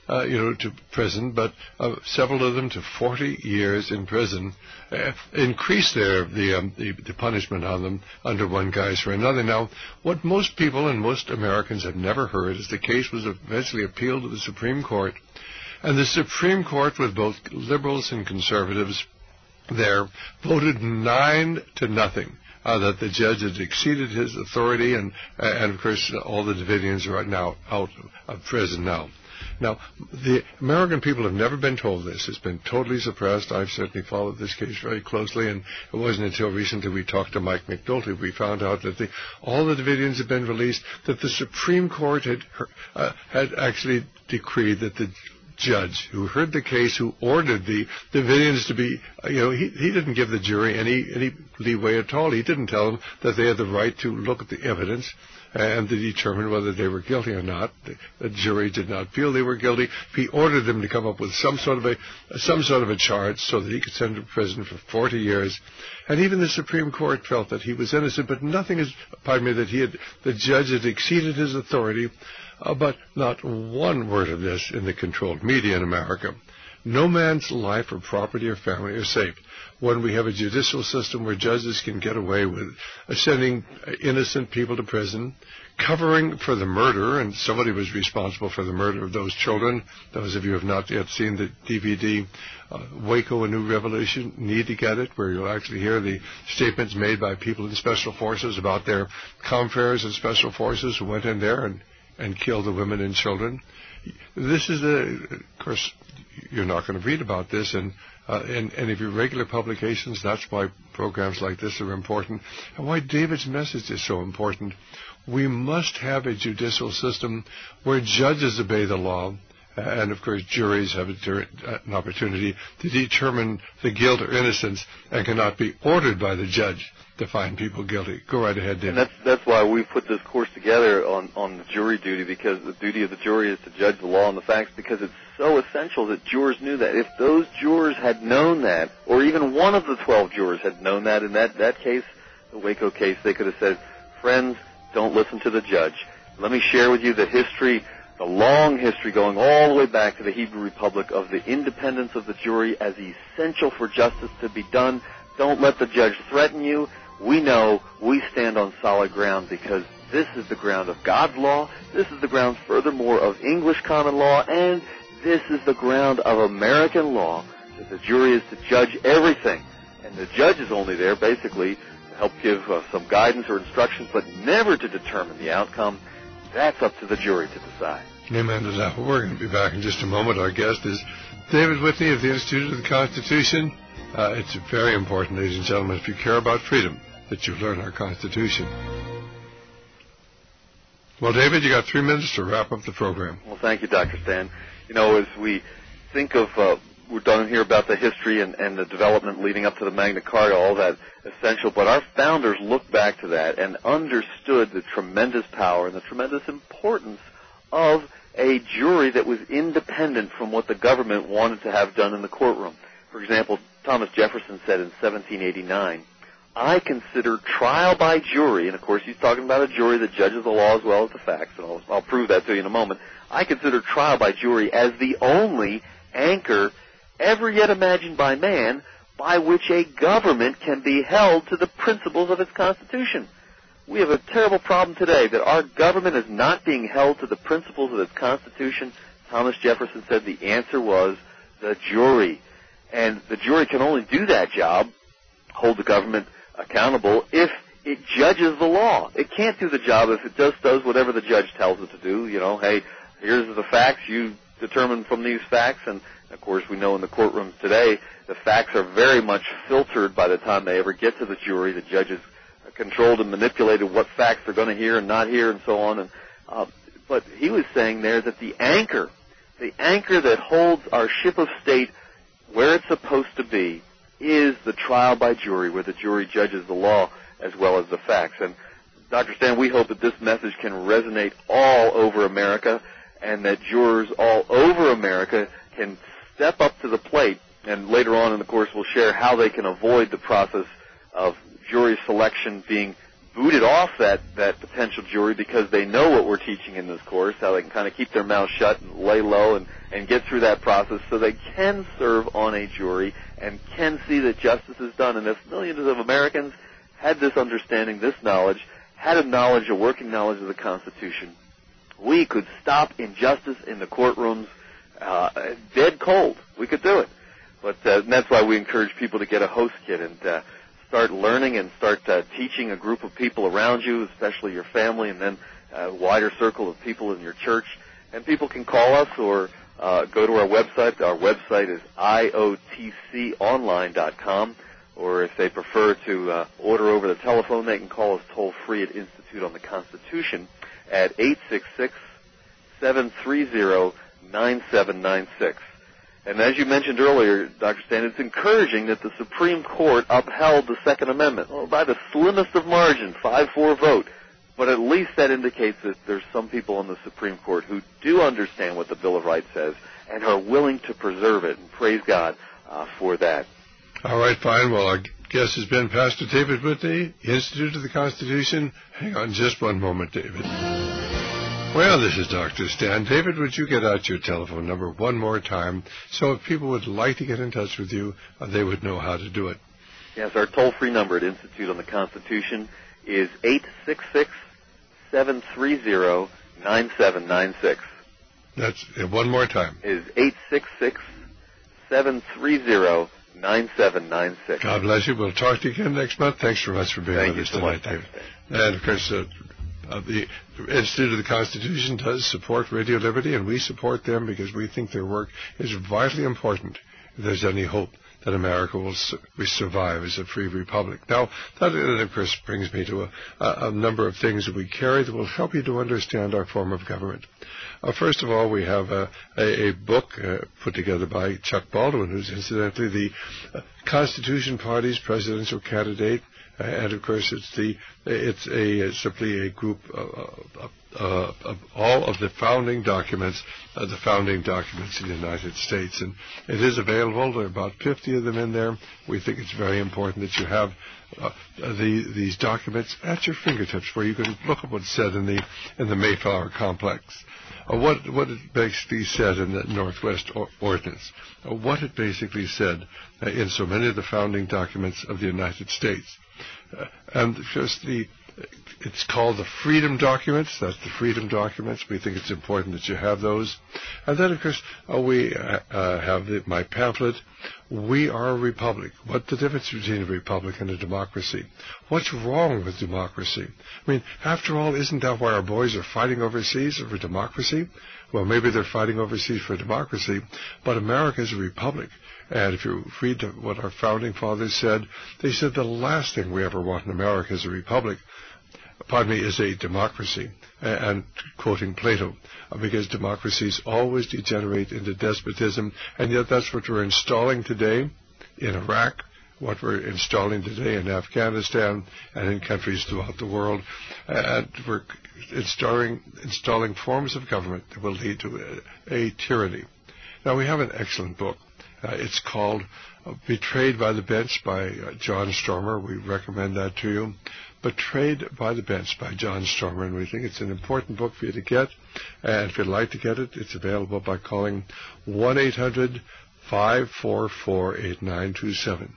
to prison, but several of them to 40 years in prison, increased the punishment on them under one guise or another. Now, what most people and most Americans have never heard is the case was eventually appealed to the Supreme Court, and the Supreme Court, with both liberals and conservatives there, voted 9-0 that the judge had exceeded his authority, and of course all the Davidians are now out of prison now. Now, the American people have never been told this. It's been totally suppressed. I've certainly followed this case very closely, and it wasn't until recently we talked to Mike McNulty we found out that all the Davidians had been released, that the Supreme Court had actually decreed that the judge who heard the case, who ordered the Davidians to be, he didn't give the jury any leeway at all. He didn't tell them that they had the right to look at the evidence and to determine whether they were guilty or not. The jury did not feel they were guilty. He ordered them to come up with some sort of a charge so that he could send them to prison for 40 years. And even the Supreme Court felt that he was innocent, but the judge had exceeded his authority. But not one word of this in the controlled media in America. No man's life or property or family are safe when we have a judicial system where judges can get away with sending innocent people to prison, covering for the murder, and somebody was responsible for the murder of those children. Those of you who have not yet seen the DVD, Waco, A New Revolution, need to get it, where you'll actually hear the statements made by people in Special Forces about their confreres in Special Forces who went in there and killed the women and children. this is of course, you're not going to read about this in any of your regular publications. That's why programs like this are important, and why David's message is so important. We must have a judicial system where judges obey the law, and of course juries have an opportunity to determine the guilt or innocence and cannot be ordered by the judge to find people guilty. Go right ahead, David. And that's why we put this course together on the jury duty, because the duty of the jury is to judge the law and the facts, because it's so essential that jurors knew that. If those jurors had known that, or even one of the 12 jurors had known that, in that case, the Waco case, they could have said, friends, don't listen to the judge. Let me share with you the history, the long history going all the way back to the Hebrew Republic of the independence of the jury as essential for justice to be done. Don't let the judge threaten you. We know we stand on solid ground because this is the ground of God's law. This is the ground, furthermore, of English common law. And this is the ground of American law, that the jury is to judge everything. And the judge is only there, basically, to help give some guidance or instructions, but never to determine the outcome. That's up to the jury to decide. Amen to that. We're going to be back in just a moment. Our guest is David Whitney of the Institute of the Constitution. It's very important, ladies and gentlemen, if you care about freedom, that you learn our Constitution. Well, David, you got 3 minutes to wrap up the program. Well, thank you, Dr. Stan. You know, as we think of, we're done here about the history and the development leading up to the Magna Carta, all that essential, but our founders looked back to that and understood the tremendous power and the tremendous importance of a jury that was independent from what the government wanted to have done in the courtroom. For example, Thomas Jefferson said in 1789, I consider trial by jury, and of course he's talking about a jury that judges the law as well as the facts, and I'll prove that to you in a moment. I consider trial by jury as the only anchor ever yet imagined by man by which a government can be held to the principles of its Constitution. We have a terrible problem today that our government is not being held to the principles of its Constitution. Thomas Jefferson said the answer was the jury. And the jury can only do that job, hold the government accountable, if it judges the law. It can't do the job if it just does whatever the judge tells it to do. You know, hey, here's the facts, you determine from these facts. And, of course, we know in the courtrooms today the facts are very much filtered by the time they ever get to the jury. The judges controlled and manipulated what facts they're going to hear and not hear and so on. And but he was saying there that the anchor that holds our ship of state where it's supposed to be is the trial by jury, where the jury judges the law as well as the facts. And, Dr. Stan, we hope that this message can resonate all over America and that jurors all over America can step up to the plate. And later on in the course, we'll share how they can avoid the process of jury selection being booted off that potential jury because they know what we're teaching in this course, how they can kind of keep their mouth shut and lay low and get through that process so they can serve on a jury and can see that justice is done. And if millions of Americans had this understanding, this knowledge, had a working knowledge of the Constitution, we could stop injustice in the courtrooms dead cold. We could do it. But and that's why we encourage people to get a host kit and start learning and start teaching a group of people around you, especially your family, and then a wider circle of people in your church. And people can call us or go to our website. Our website is iotconline.com. Or if they prefer to order over the telephone, they can call us toll-free at Institute on the Constitution at 866-730-9796. And as you mentioned earlier, Dr. Stan, it's encouraging that the Supreme Court upheld the Second Amendment by the slimmest of margin, 5-4 vote. But at least that indicates that there's some people on the Supreme Court who do understand what the Bill of Rights says and are willing to preserve it. And praise God for that. All right, fine. Well, our guest has been Pastor David Whitney, Institute of the Constitution. Hang on just one moment, David. Well, this is Dr. Stan. David, would you get out your telephone number one more time so if people would like to get in touch with you, they would know how to do it? Yes, our toll-free number at Institute on the Constitution is 866-730-9796. That's one more time. Is 866-730-9796. God bless you. We'll talk to you again next month. Thanks very much for being with us tonight, David. And, of course, The Institute of the Constitution does support Radio Liberty, and we support them because we think their work is vitally important if there's any hope that America will survive as a free republic. Now, that, of course, brings me to a number of things that we carry that will help you to understand our form of government. First of all, we have a book put together by Chuck Baldwin, who's incidentally the Constitution Party's presidential candidate. And of course, it's simply a group of all of the founding documents of the United States, and it is available. There are about 50 of them in there. We think it's very important that you have these documents at your fingertips, where you can look at what's said in the Mayflower Complex. What it basically said in the Northwest Ordinance, what it basically said in so many of the founding documents of the United States. And just it's called the Freedom Documents. That's the Freedom Documents. We think it's important that you have those. And then, of course, we have my pamphlet, We Are a Republic. What's the difference between a republic and a democracy? What's wrong with democracy? I mean, after all, isn't that why our boys are fighting overseas for democracy? Well, maybe they're fighting overseas for democracy, but America is a republic. And if you read what our founding fathers said, they said the last thing we ever want in America is a republic. Is a democracy. And quoting Plato, because democracies always degenerate into despotism, and yet that's what we're installing today in Iraq, what we're installing today in Afghanistan, and in countries throughout the world. And we're installing forms of government that will lead to a tyranny. Now, we have an excellent book. It's called Betrayed by the Bench by John Stormer. We recommend that to you. Betrayed by the Bench by John Stormer, and we think it's an important book for you to get. And if you'd like to get it, it's available by calling 1-800-544-8927.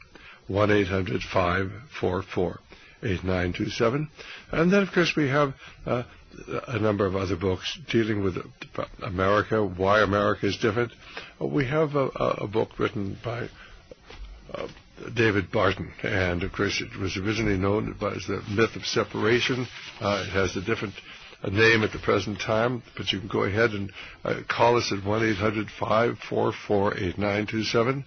1-800-544-8927. And then, of course, we have a number of other books dealing with America, why America is different. We have a book written by David Barton, and of course it was originally known as The Myth of Separation. It has a different name at the present time, but you can go ahead and call us at 1-800-544-8927,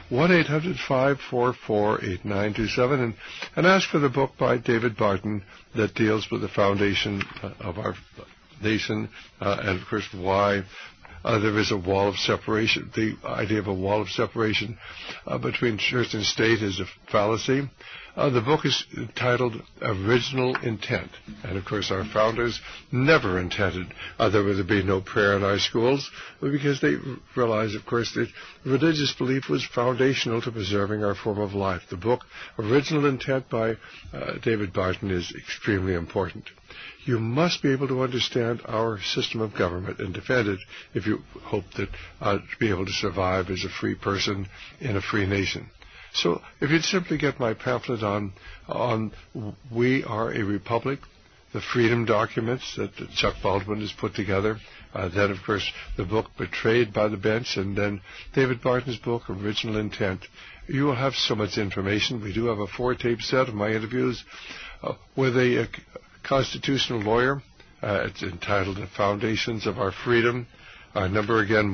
1-800-544-8927, and ask for the book by David Barton that deals with the foundation of our nation, and of course why there is a wall of separation. The idea of a wall of separation between church and state is a fallacy. The book is entitled Original Intent. And, of course, our founders never intended there would be no prayer in our schools, because they realized, of course, that religious belief was foundational to preserving our form of life. The book Original Intent by David Barton is extremely important. You must be able to understand our system of government and defend it if you hope that to be able to survive as a free person in a free nation. So if you'd simply get my pamphlet on We Are a Republic, the Freedom Documents that Chuck Baldwin has put together, then, of course, the book Betrayed by the Bench, and then David Barton's book Original Intent, you will have so much information. We do have a 4-tape set of my interviews with a constitutional lawyer. It's entitled The Foundations of Our Freedom. Our number again,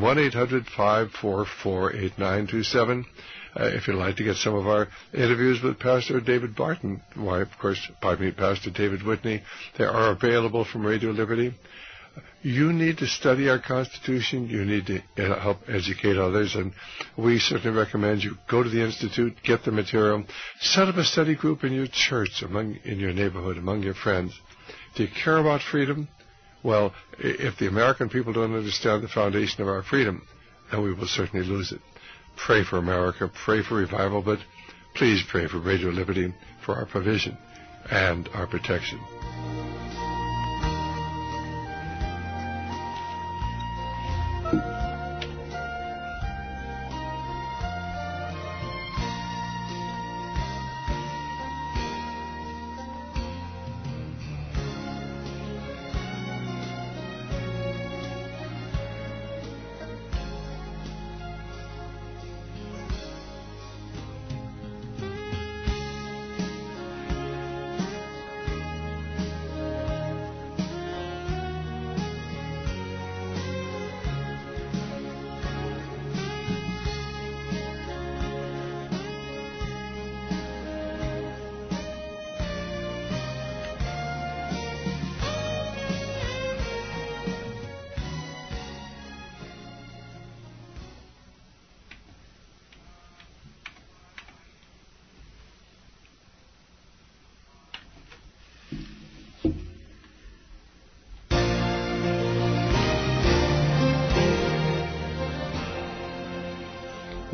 1-800-544-8927. If you'd like to get some of our interviews with Pastor David Barton, Pastor David Whitney, they are available from Radio Liberty. You need to study our Constitution. You need to help educate others, and we certainly recommend you go to the Institute, get the material, set up a study group in your church, in your neighborhood, among your friends. Do you care about freedom? Well, if the American people don't understand the foundation of our freedom, then we will certainly lose it. Pray for America, pray for revival, but please pray for Radio Liberty, for our provision and our protection.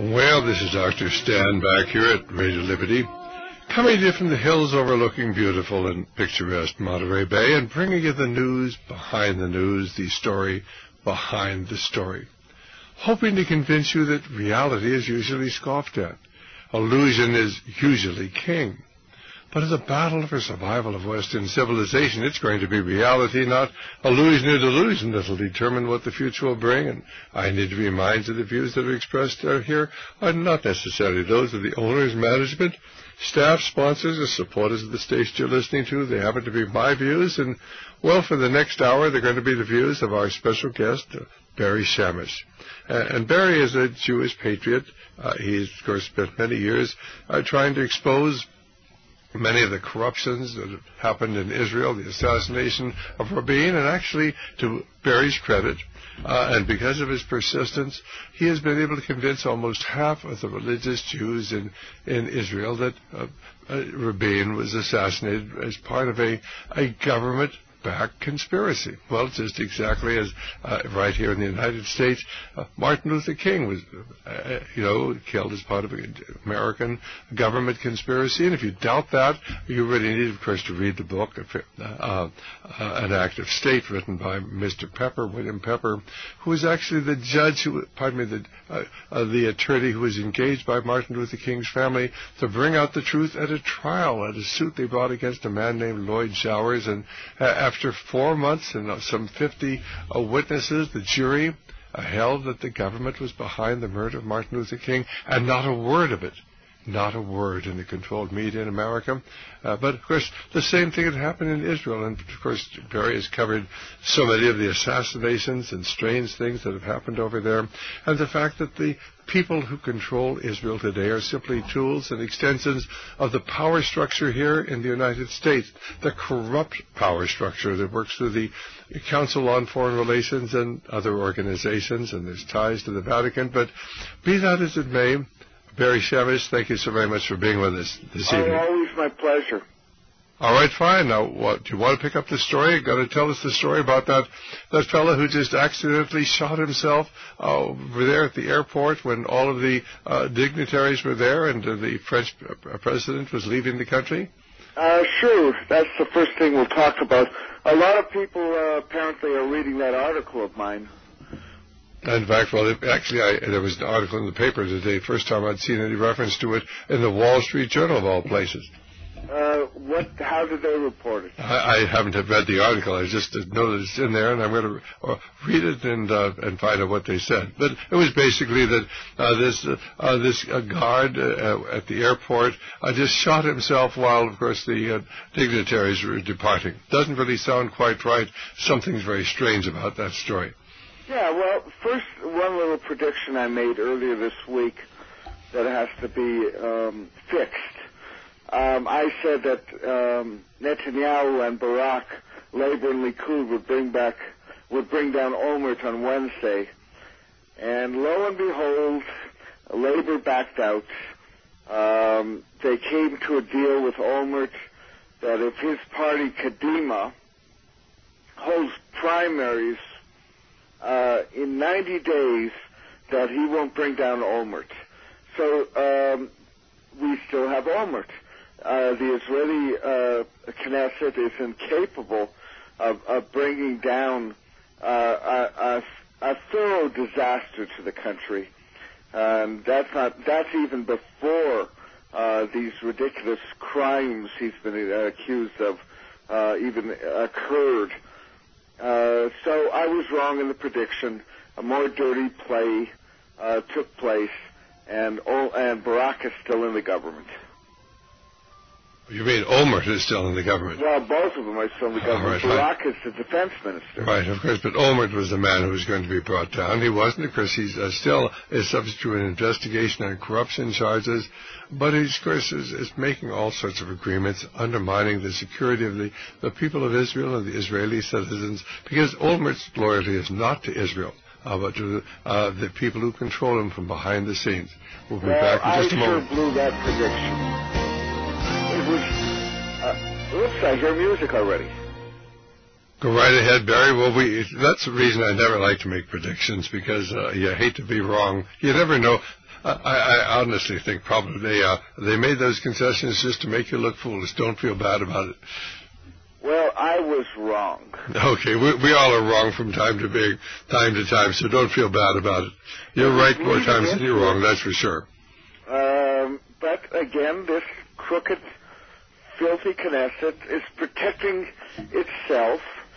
Well, this is Dr. Stan back here at Radio Liberty, coming to you from the hills overlooking beautiful and picturesque Monterey Bay and bringing you the news behind the news, the story behind the story, hoping to convince you that reality is usually scoffed at. Illusion is usually king. But in the battle for survival of Western civilization, it's going to be reality, not illusion or delusion, that will determine what the future will bring. And I need to be reminded the views that are expressed here are not necessarily those of the owners, management, staff, sponsors, or supporters of the station you're listening to. They happen to be my views. And, well, for the next hour, they're going to be the views of our special guest, Barry Shamish. And Barry is a Jewish patriot. He's, of course, spent many years trying to expose many of the corruptions that have happened in Israel, the assassination of Rabin, and actually, to Barry's credit, and because of his persistence, he has been able to convince almost half of the religious Jews in Israel that Rabin was assassinated as part of a government-backed conspiracy. Well, just exactly as right here in the United States, Martin Luther King was, killed as part of an American government conspiracy. And if you doubt that, you really need, of course, to read the book, An Act of State, written by Mr. Pepper, William Pepper, who was actually the judge, the attorney who was engaged by Martin Luther King's family to bring out the truth at a trial, at a suit they brought against a man named Lloyd Showers. And after 4 months and some 50 witnesses, the jury held that the government was behind the murder of Martin Luther King, and not a word of it. Not a word in the controlled media in America. But, of course, the same thing had happened in Israel. And, of course, Barry has covered so many of the assassinations and strange things that have happened over there. And the fact that the people who control Israel today are simply tools and extensions of the power structure here in the United States, the corrupt power structure that works through the Council on Foreign Relations and other organizations, and there's ties to the Vatican. But be that as it may, Barry Shamish, thank you so very much for being with us this evening. Always my pleasure. All right, fine. Now, do you want to pick up the story? You've got to tell us the story about that fellow who just accidentally shot himself over there at the airport when all of the dignitaries were there and the French president was leaving the country? Sure. That's the first thing we'll talk about. A lot of people apparently are reading that article of mine. In fact, there was an article in the paper today, first time I'd seen any reference to it, in the Wall Street Journal of all places. How did they report it? I haven't read the article. I just know that it's in there, and I'm going to read it and find out what they said. But it was basically that this guard at the airport just shot himself while, of course, the dignitaries were departing. Doesn't really sound quite right. Something's very strange about that story. Yeah, well, first, one little prediction I made earlier this week that has to be fixed. I said that Netanyahu and Barak, Labour and Likud would bring down Olmert on Wednesday, and lo and behold, Labour backed out. They came to a deal with Olmert that if his party, Kadima, holds primaries in 90 days, that he won't bring down Olmert. So we still have Olmert. The Israeli Knesset is incapable of bringing down a thorough disaster to the country. That's even before these ridiculous crimes he's been accused of even occurred. So I was wrong in the prediction. A more dirty play took place, and Barak is still in the government. You mean Olmert is still in the government? Well, both of them are still in the government. Barak is the defense minister. Right, of course, but Olmert was the man who was going to be brought down. He wasn't, of course. He's still is subject to an investigation on corruption charges, but he, of course, is making all sorts of agreements, undermining the security of the people of Israel and the Israeli citizens, because Olmert's loyalty is not to Israel, but to the people who control him from behind the scenes. We'll be back in just a moment. I sure blew that prediction. Oops, I hear music already. Go right ahead, Barry. Well, that's the reason I never like to make predictions, because you hate to be wrong. You never know. I honestly think probably they made those concessions just to make you look foolish. Don't feel bad about it. Well, I was wrong. Okay, we all are wrong from time to time, so don't feel bad about it. You're right more times than you're wrong, that's for sure. But again, this crooked, filthy Knesset is protecting itself,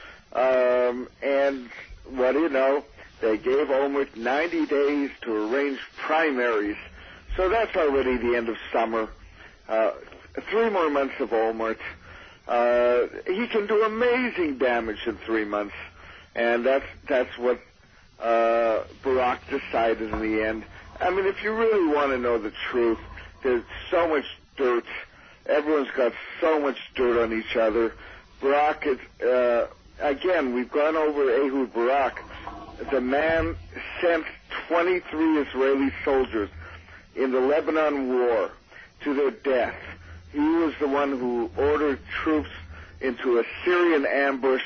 and what do you know? They gave Olmert 90 days to arrange primaries, so that's already the end of summer. 3 more months of Olmert. He can do amazing damage in 3 months, and that's what Barak decided in the end. I mean, if you really want to know the truth, there's so much dirt. Everyone's got so much dirt on each other. Barak is, again, we've gone over Ehud Barak. The man sent 23 Israeli soldiers in the Lebanon War to their death. He was the one who ordered troops into a Syrian ambush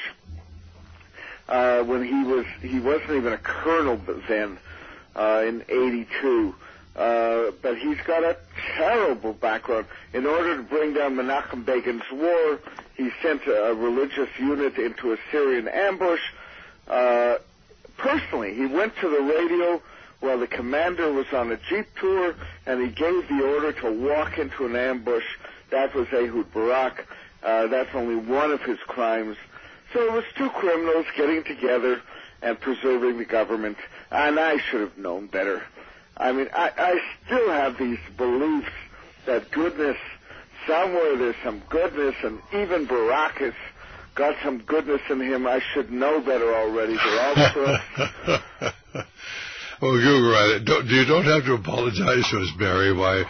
when he wasn't even a colonel then in 82. But he's got a terrible background. In order to bring down Menachem Begin's war, he sent a religious unit into a Syrian ambush. Personally, he went to the radio while the commander was on a jeep tour, and he gave the order to walk into an ambush. That was Ehud Barak. That's only one of his crimes. So it was 2 criminals getting together and preserving the government, and I should have known better. I mean, I still have these beliefs that goodness, somewhere there's some goodness, and even Barak has got some goodness in him. I should know better already. They're all crooks. Well, you're right. You don't have to apologize to us, Barry. Why,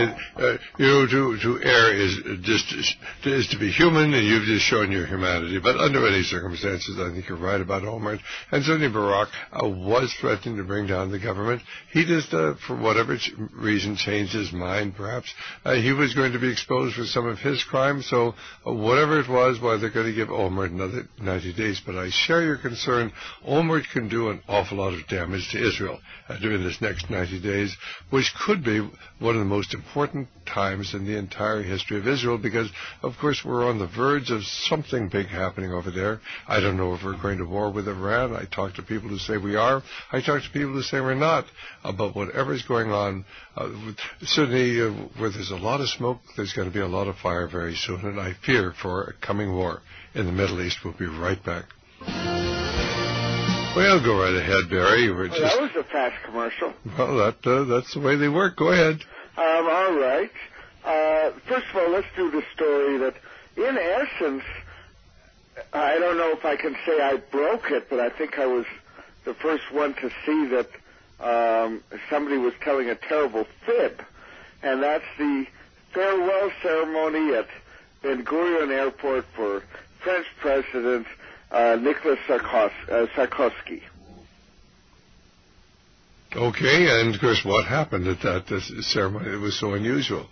to err is to be human, and you've just shown your humanity. But under any circumstances, I think you're right about Olmert. And certainly Barak was threatening to bring down the government. He just, for whatever reason, changed his mind, perhaps. He was going to be exposed for some of his crimes, so whatever it was, why they're going to give Olmert another 90 days. But I share your concern. Olmert can do an awful lot of damage to Israel during this next 90 days, which could be one of the most important times in the entire history of Israel, because, of course, we're on the verge of something big happening over there. I don't know if we're going to war with Iran. I talk to people who say we are. I talk to people who say we're not. But whatever's going on, certainly where there's a lot of smoke, there's going to be a lot of fire very soon, and I fear for a coming war in the Middle East. We'll be right back. Well, go right ahead, Barry. That was a fast commercial. Well, that's the way they work. Go ahead. All right. First of all, let's do the story that, in essence, I don't know if I can say I broke it, but I think I was the first one to see that somebody was telling a terrible fib, and that's the farewell ceremony at Ben Gurion Airport for French President Nicolas Sarkozy. Okay, and of course, what happened at that ceremony that was so unusual?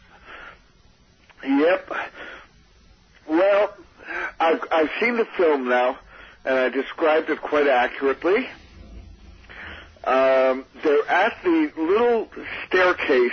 Yep. Well, I've seen the film now, and I described it quite accurately. They're at the little staircase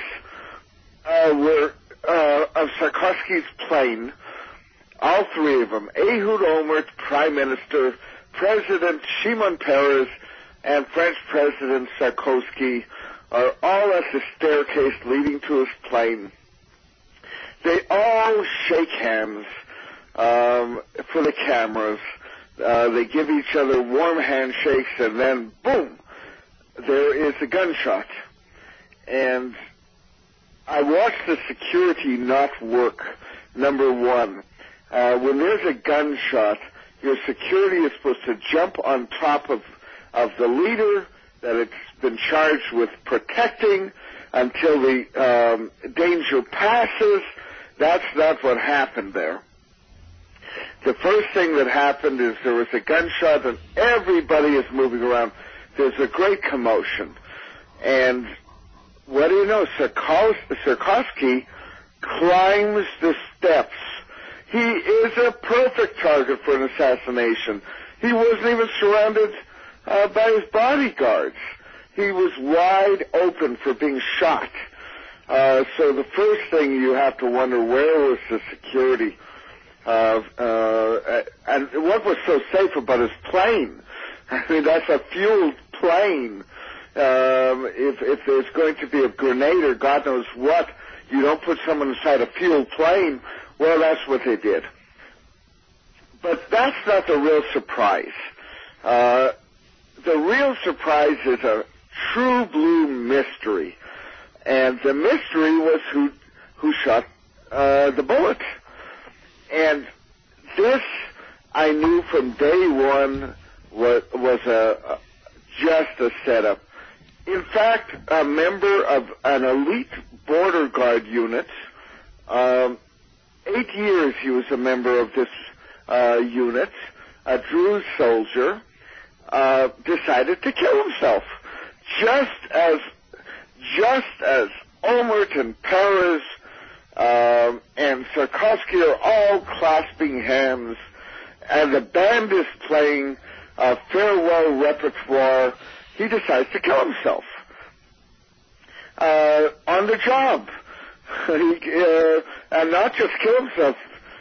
of Sarkozy's plane. All 3 of them, Ehud Olmert, Prime Minister, President Shimon Peres, and French President Sarkozy, are all at the staircase leading to his plane. They all shake hands for the cameras. They give each other warm handshakes, and then, boom, there is a gunshot. And I watched the security not work, number one. When there's a gunshot, your security is supposed to jump on top of the leader that it's been charged with protecting until the danger passes. That's not what happened there. The first thing that happened is there was a gunshot and everybody is moving around. There's a great commotion. And what do you know? Sarkozy climbs the steps. He is a perfect target for an assassination. He wasn't even surrounded by his bodyguards. he was wide open for being shot. So the first thing you have to wonder, where was the security? And what was so safe about his plane? I mean, that's a fueled plane. If there's going to be a grenade or God knows what, you don't put someone inside a fueled plane. Well, that's what they did. But that's not the real surprise. The real surprise is a true blue mystery. And the mystery was who shot the bullet. And this, I knew from day one, was just a setup. In fact, a member of an elite border guard unit, 8 years he was a member of this unit, a Druze soldier, decided to kill himself. Just as Olmert and Peres and Sarkovsky are all clasping hands, and the band is playing a farewell repertoire, he decides to kill himself. On the job. And not just kill himself.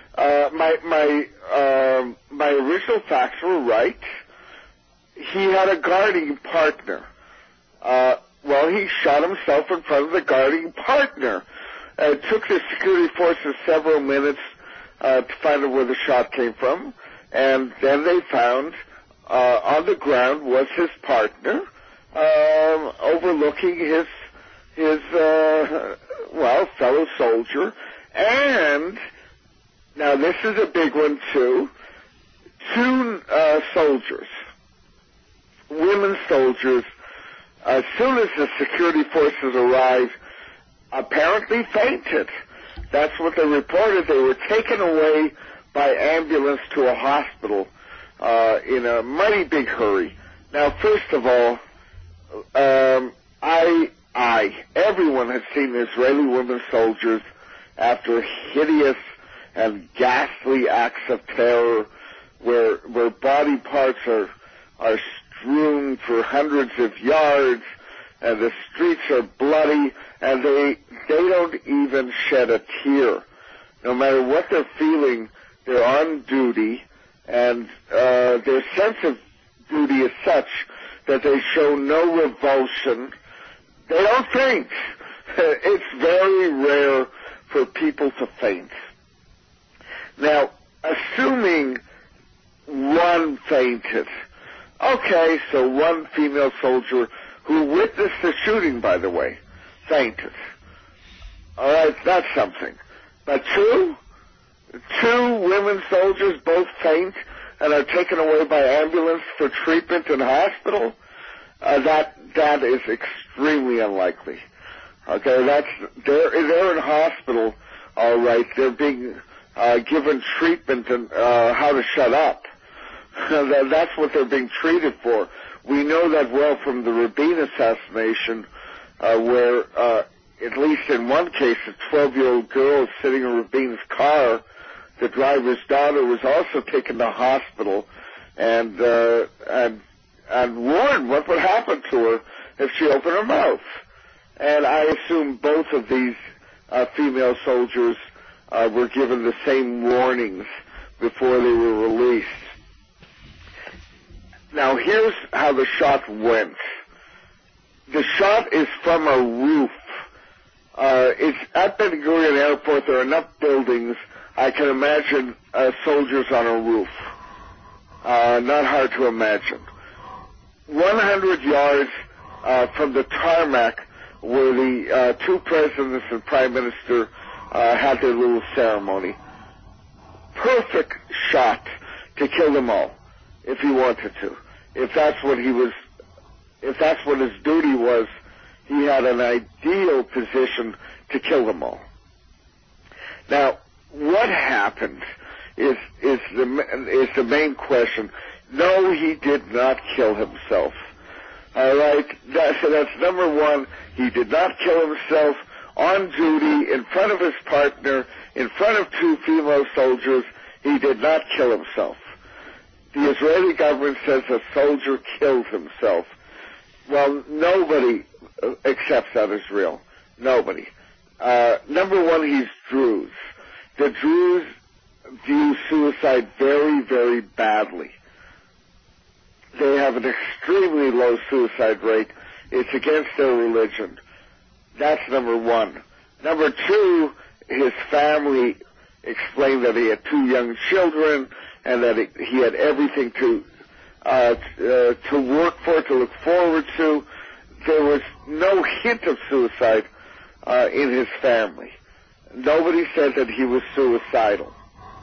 My original facts were right. He had a guarding partner. Well, he shot himself in front of the guarding partner. It took the security forces several minutes to find out where the shot came from, and then they found on the ground was his partner, overlooking his fellow soldier. And now this is a big one too. Two soldiers, women soldiers, as soon as the security forces arrived, apparently fainted. That's what they reported. They were taken away by ambulance to a hospital in a mighty big hurry. Now, first of all, everyone has seen Israeli women soldiers after hideous and ghastly acts of terror where body parts are strewn for hundreds of yards, and the streets are bloody, and they don't even shed a tear. No matter what they're feeling, they're on duty, and their sense of duty is such that they show no revulsion. They don't faint. It's very rare for people to faint. Now, assuming one fainted, okay, so one female soldier who witnessed the shooting, by the way, fainted. All right, that's something. But two women soldiers both faint and are taken away by ambulance for treatment in hospital, that is extremely unlikely. Okay, they're in hospital, all right. They're being given treatment and how to shut up. That's what they're being treated for. We know that well from the Rabin assassination, where at least in one case, a 12-year-old girl sitting in Rabin's car. The driver's daughter was also taken to hospital and warned what would happen to her if she opened her mouth. And I assume both of these female soldiers were given the same warnings before they were released. Now, here's how the shot went. The shot is from a roof. It's at Ben Gurion Airport. There are enough buildings. I can imagine soldiers on a roof. Not hard to imagine. 100 yards from the tarmac where the two presidents and prime minister had their little ceremony. Perfect shot to kill them all, if he wanted to. If that's what his duty was, he had an ideal position to kill them all. Now, what happened is the main question. No, he did not kill himself. All right, so that's number one. He did not kill himself on duty, in front of his partner, in front of two female soldiers. He did not kill himself. The Israeli government says a soldier killed himself. Well, nobody accepts that as real. Nobody. Number one, he's Druze. The Druze view suicide very, very badly. They have an extremely low suicide rate. It's against their religion. That's number one. Number two, his family explained that he had 2 young children and that he had everything to work for, to look forward to. There was no hint of suicide in his family. Nobody said that he was suicidal.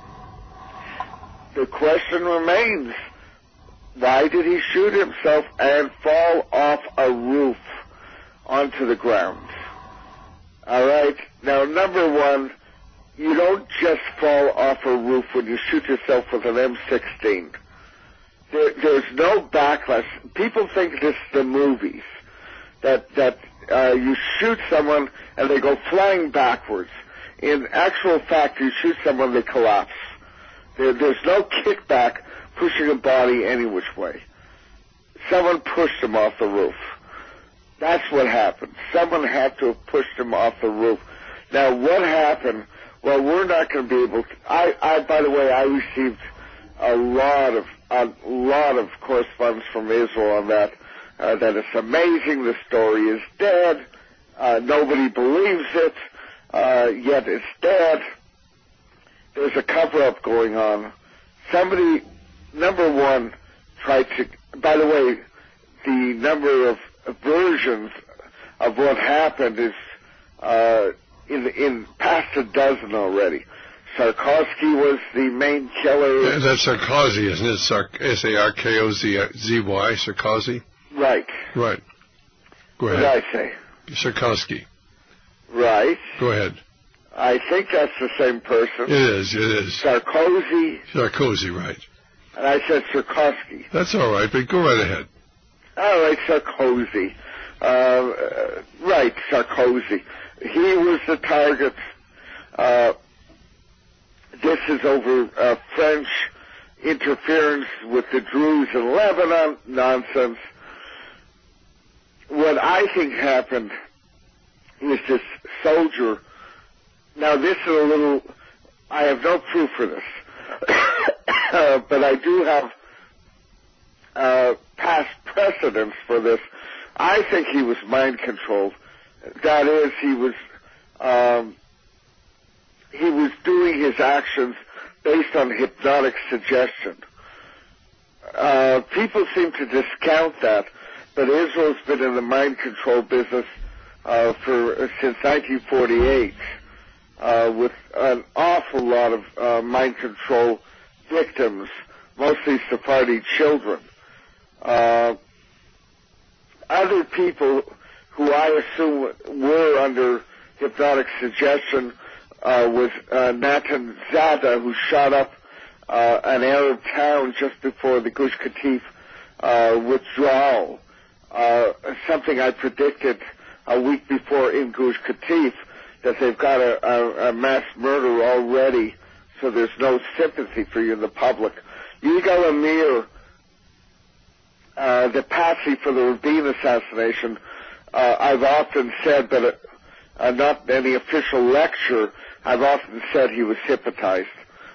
The question remains, why did he shoot himself and fall off a roof onto the ground? All right. Now, number one, you don't just fall off a roof when you shoot yourself with an M16. There's no backlash. People think this is the movies, that you shoot someone and they go flying backwards. In actual fact, you shoot someone, they collapse. There's no kickback pushing a body any which way. Someone pushed him off the roof. That's what happened. Someone had to have pushed him off the roof. Now, what happened? Well, we're not going to be able to. By the way, I received a lot of correspondence from Israel on that. That it's amazing. The story is dead. Nobody believes it. Yet it's dead. There's a cover-up going on. Somebody, number one, tried to. By the way, the number of versions of what happened is in past a dozen already. Sarkozy was the main killer. Yeah, that's Sarkozy, isn't it? Sarkozy, Sarkozy? Right. Right. Go ahead. What did I say? Sarkozy. Right. Go ahead. I think that's the same person. It is. Sarkozy. Sarkozy, right. And I said Sarkozy. That's all right, but go right ahead. All right, Sarkozy. Right, Sarkozy. He was the target. This is over French interference with the Druze in Lebanon. Nonsense. What I think happened is this soldier. Now, this is a little. I have no proof for this, but I do have past precedents for this. I think he was mind controlled. That is, he was doing his actions based on hypnotic suggestion. People seem to discount that, but Israel's been in the mind control business since 1948, with an awful lot of mind control victims, mostly Sephardi children. Other people who I assume were under hypnotic suggestion was Natan Zada, who shot up an Arab town just before the Gush Katif withdrawal. Something I predicted a week before in Gush Katif, that they've got a mass murder already, so there's no sympathy for you in the public. Yigal Amir, the patsy for the Rabin assassination, I've often said, but not in any official lecture, I've often said he was hypnotized,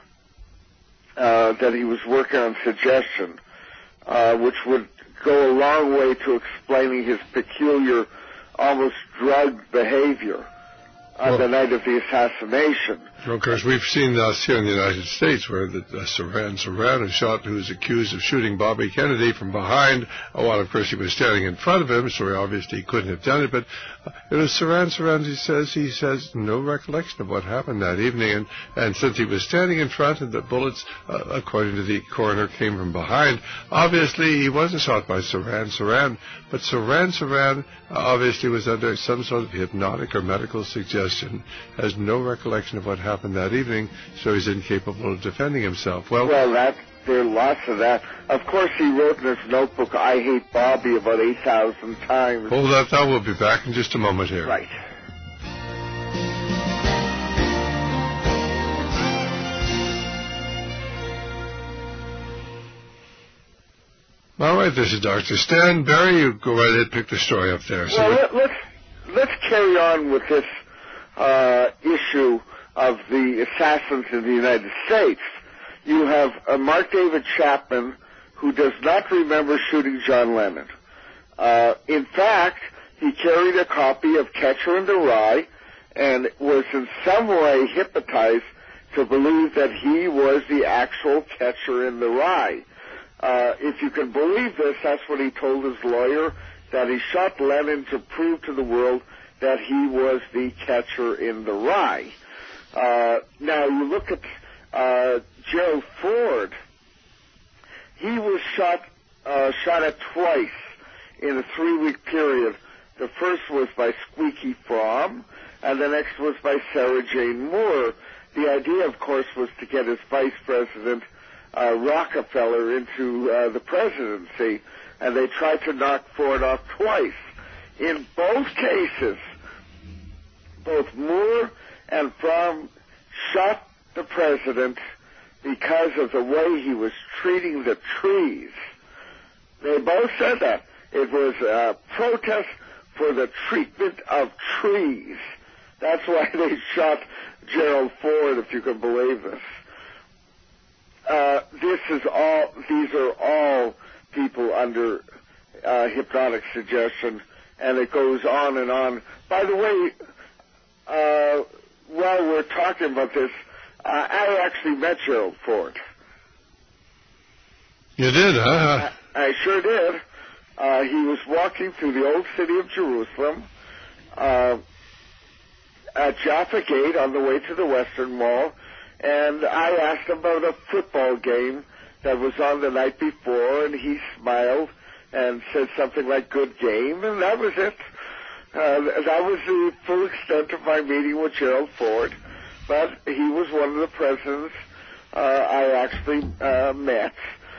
that he was working on suggestion, which would go a long way to explaining his peculiar, almost drugged behavior on the night of the assassination. Well, of course, we've seen this here in the United States, where Sirhan who was accused of shooting Bobby Kennedy from behind, while of course he was standing in front of him, so obviously he couldn't have done it. But it was Sirhan. He says no recollection of what happened that evening, and since he was standing in front and the bullets, according to the coroner, came from behind, obviously he wasn't shot by Sirhan. But Sirhan obviously was under some sort of hypnotic or medical suggestion, has no recollection of what happened that evening, so he's incapable of defending himself. Well, there are lots of that. Of course, he wrote in his notebook, "I hate Bobby," about 8,000 times. Hold that thought. We'll be back in just a moment here. Right. All right, this is Dr. Stan. Barry, you go right ahead and pick the story up there. Well, let's carry on with this issue of the assassins in the United States. You have Mark David Chapman, who does not remember shooting John Lennon. In fact, he carried a copy of Catcher in the Rye and was in some way hypnotized to believe that he was the actual Catcher in the Rye. If you can believe this, that's what he told his lawyer, that he shot Lennon to prove to the world that he was the Catcher in the Rye. Now, you look at Gerald Ford. He was shot at twice in a 3-week period. The first was by Squeaky Fromm, and the next was by Sarah Jane Moore. The idea, of course, was to get his vice president, Rockefeller, into the presidency, and they tried to knock Ford off twice. In both cases, both Moore and Fromm shot the president because of the way he was treating the trees. They both said that. It was a protest for the treatment of trees. That's why they shot Gerald Ford, if you can believe this. These are all people under hypnotic suggestion, and it goes on and on. By the way, while we're talking about this, I actually met Gerald Ford. You did, huh? I sure did. He was walking through the old city of Jerusalem at Jaffa Gate on the way to the Western Wall, and I asked him about a football game that was on the night before, and he smiled and said something like, "Good game," and that was it. That was the full extent of my meeting with Gerald Ford, but he was one of the presidents I actually met.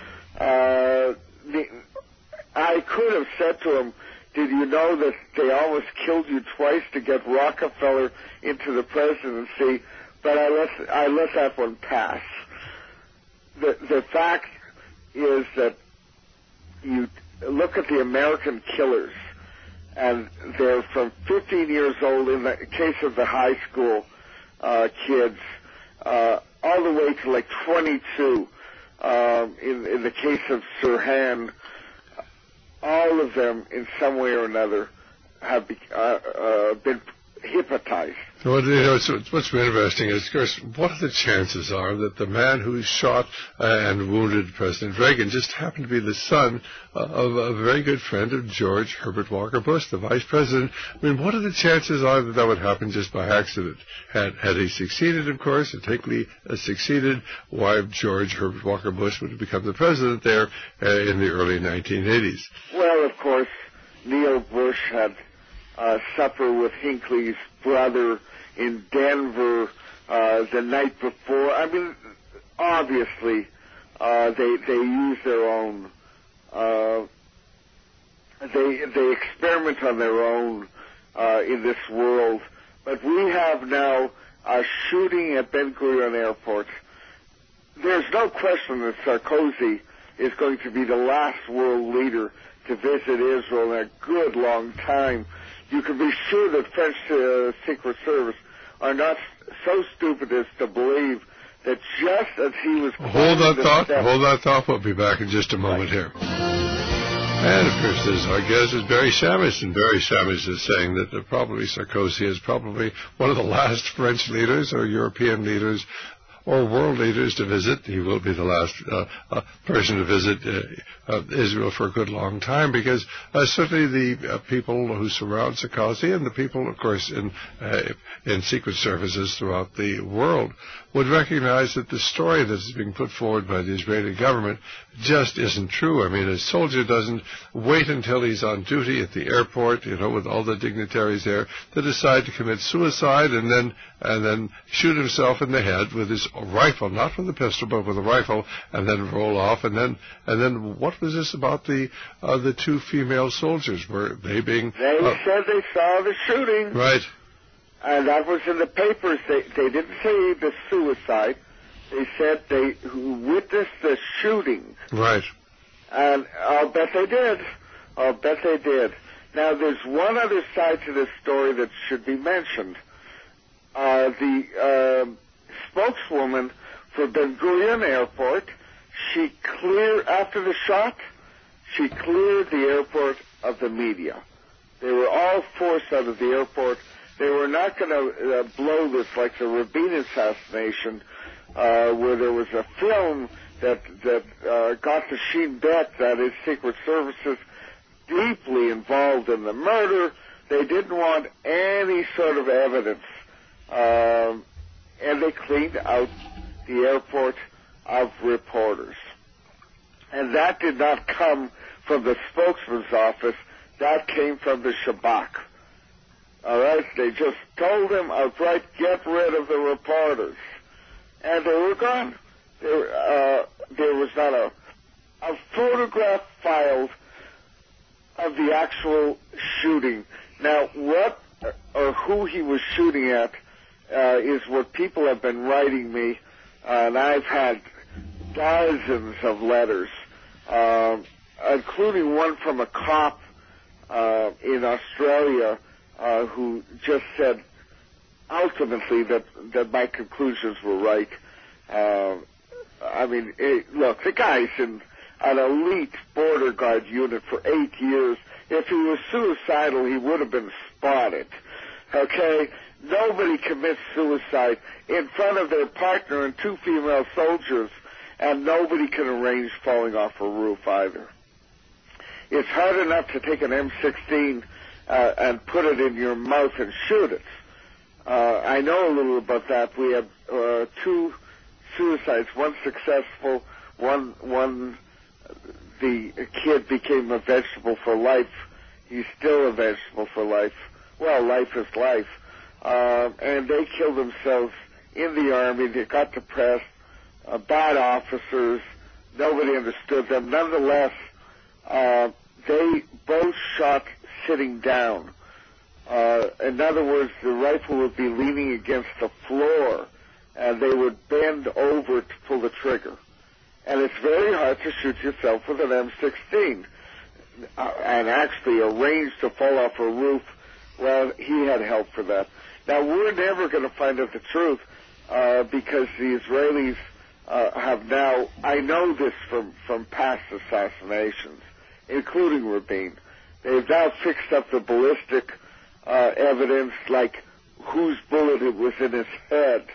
I could have said to him, "Did you know that they almost killed you twice to get Rockefeller into the presidency?" But I let that one pass. The fact is that you look at the American killers, and they're from 15 years old in the case of the high school kids, all the way to like 22 in the case of Sirhan. All of them, in some way or another, have been hypnotized. Well, what's been interesting is, of course, what the chances are that the man who shot and wounded President Reagan just happened to be the son of a very good friend of George Herbert Walker Bush, the vice president? I mean, what are the chances are that that would happen just by accident? Had he succeeded, of course, had Hinckley succeeded, why George Herbert Walker Bush would have become the president there in the early 1980s? Well, of course, Neil Bush had supper with Hinckley's brother in Denver the night before. I mean, obviously, they use their own. They experiment on their own in this world. But we have now a shooting at Ben Gurion Airport. There's no question that Sarkozy is going to be the last world leader to visit Israel in a good long time. You can be sure that French Secret Service are not so stupid as to believe that just as he was... Hold that thought. We'll be back in just a moment here. And, of course, our guest is Barry Samis, and Barry Samis is saying that probably Sarkozy is probably one of the last French leaders or European leaders or world leaders to visit. He will be the last person to visit Israel for a good long time, because certainly the people who surround Sarkozy and the people, of course, in secret services throughout the world would recognize that the story that is being put forward by the Israeli government just isn't true. I mean, a soldier doesn't wait until he's on duty at the airport, with all the dignitaries there, to decide to commit suicide and then shoot himself in the head with his rifle, not with a pistol, but with a rifle, and then roll off. And then what was this about the two female soldiers? Were they being... They said they saw the shooting. Right. And that was in the papers. They didn't say the suicide. They said they witnessed the shooting. Right. And I'll bet they did. I'll bet they did. Now, there's one other side to this story that should be mentioned. The spokeswoman for Ben Gurion Airport, after the shot, she cleared the airport of the media. They were all forced out of the airport. They were not going to blow this like the Rabin assassination, where there was a film that got to Shin Bet, that is Secret Services, deeply involved in the murder. They didn't want any sort of evidence. And they cleaned out the airport of reporters. And that did not come from the spokesman's office. That came from the Shabak. All right? They just told them outright, get rid of the reporters. And they were gone. There was not a photograph filed of the actual shooting. Now, what or who he was shooting at is what people have been writing me, and I've had dozens of letters, including one from a cop in Australia who just said ultimately that my conclusions were right. Look, the guy's in an elite border guard unit for 8 years. If he was suicidal, he would have been spotted. Okay? Nobody commits suicide in front of their partner and 2 female soldiers, and nobody can arrange falling off a roof either. It's hard enough to take an M16 and put it in your mouth and shoot it. I know a little about that. We had 2 suicides, one successful, one the kid became a vegetable for life. He's still a vegetable for life. Well, life is life. And they killed themselves in the Army. They got depressed, bad officers. Nobody understood them. Nonetheless, they both shot sitting down. In other words, the rifle would be leaning against the floor, and they would bend over to pull the trigger. And it's very hard to shoot yourself with an M16. And actually arrange to fall off a roof, well, he had help for that. Now, we're never going to find out the truth because the Israelis have now, I know this from past assassinations, including Rabin. They've now fixed up the ballistic evidence, like whose bullet it was in his head.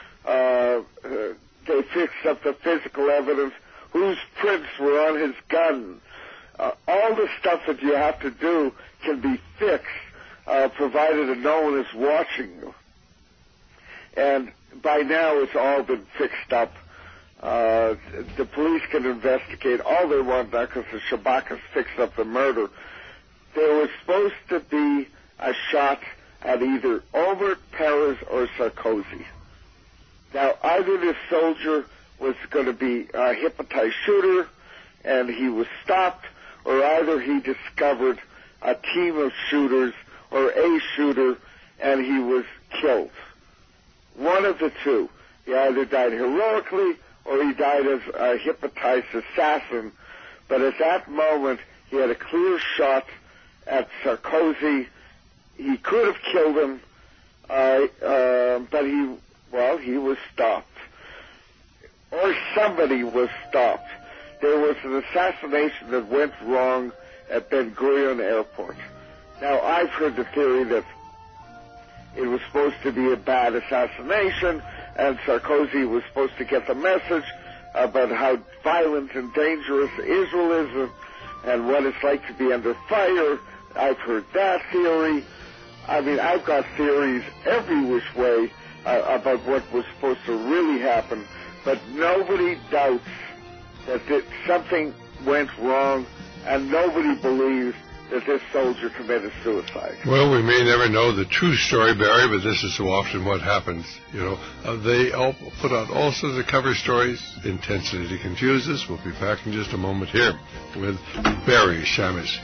They fixed up the physical evidence, whose prints were on his gun. All the stuff that you have to do can be fixed, provided that no one is watching you. And by now, it's all been fixed up. The police can investigate all they want now because the Shabak has fixed up the murder. There was supposed to be a shot at either Omer, Peres, or Sarkozy. Now, either this soldier was going to be a hypnotized shooter and he was stopped, or either he discovered a team of shooters or a shooter and he was killed. One of the two. He either died heroically or he died as a hypnotized assassin. But at that moment, he had a clear shot at Sarkozy. He could have killed him, but he was stopped. Or somebody was stopped. There was an assassination that went wrong at Ben Gurion Airport. Now, I've heard the theory that it was supposed to be a bad assassination, and Sarkozy was supposed to get the message about how violent and dangerous Israel is and what it's like to be under fire. I've heard that theory. I mean, I've got theories every which way about what was supposed to really happen, but nobody doubts that something went wrong, and nobody believes that this soldier committed suicide. Well, we may never know the true story, Barry, but this is so often what happens. They all put out all sorts of cover stories, intensity to confuse us. We'll be back in just a moment here with Barry Shamis.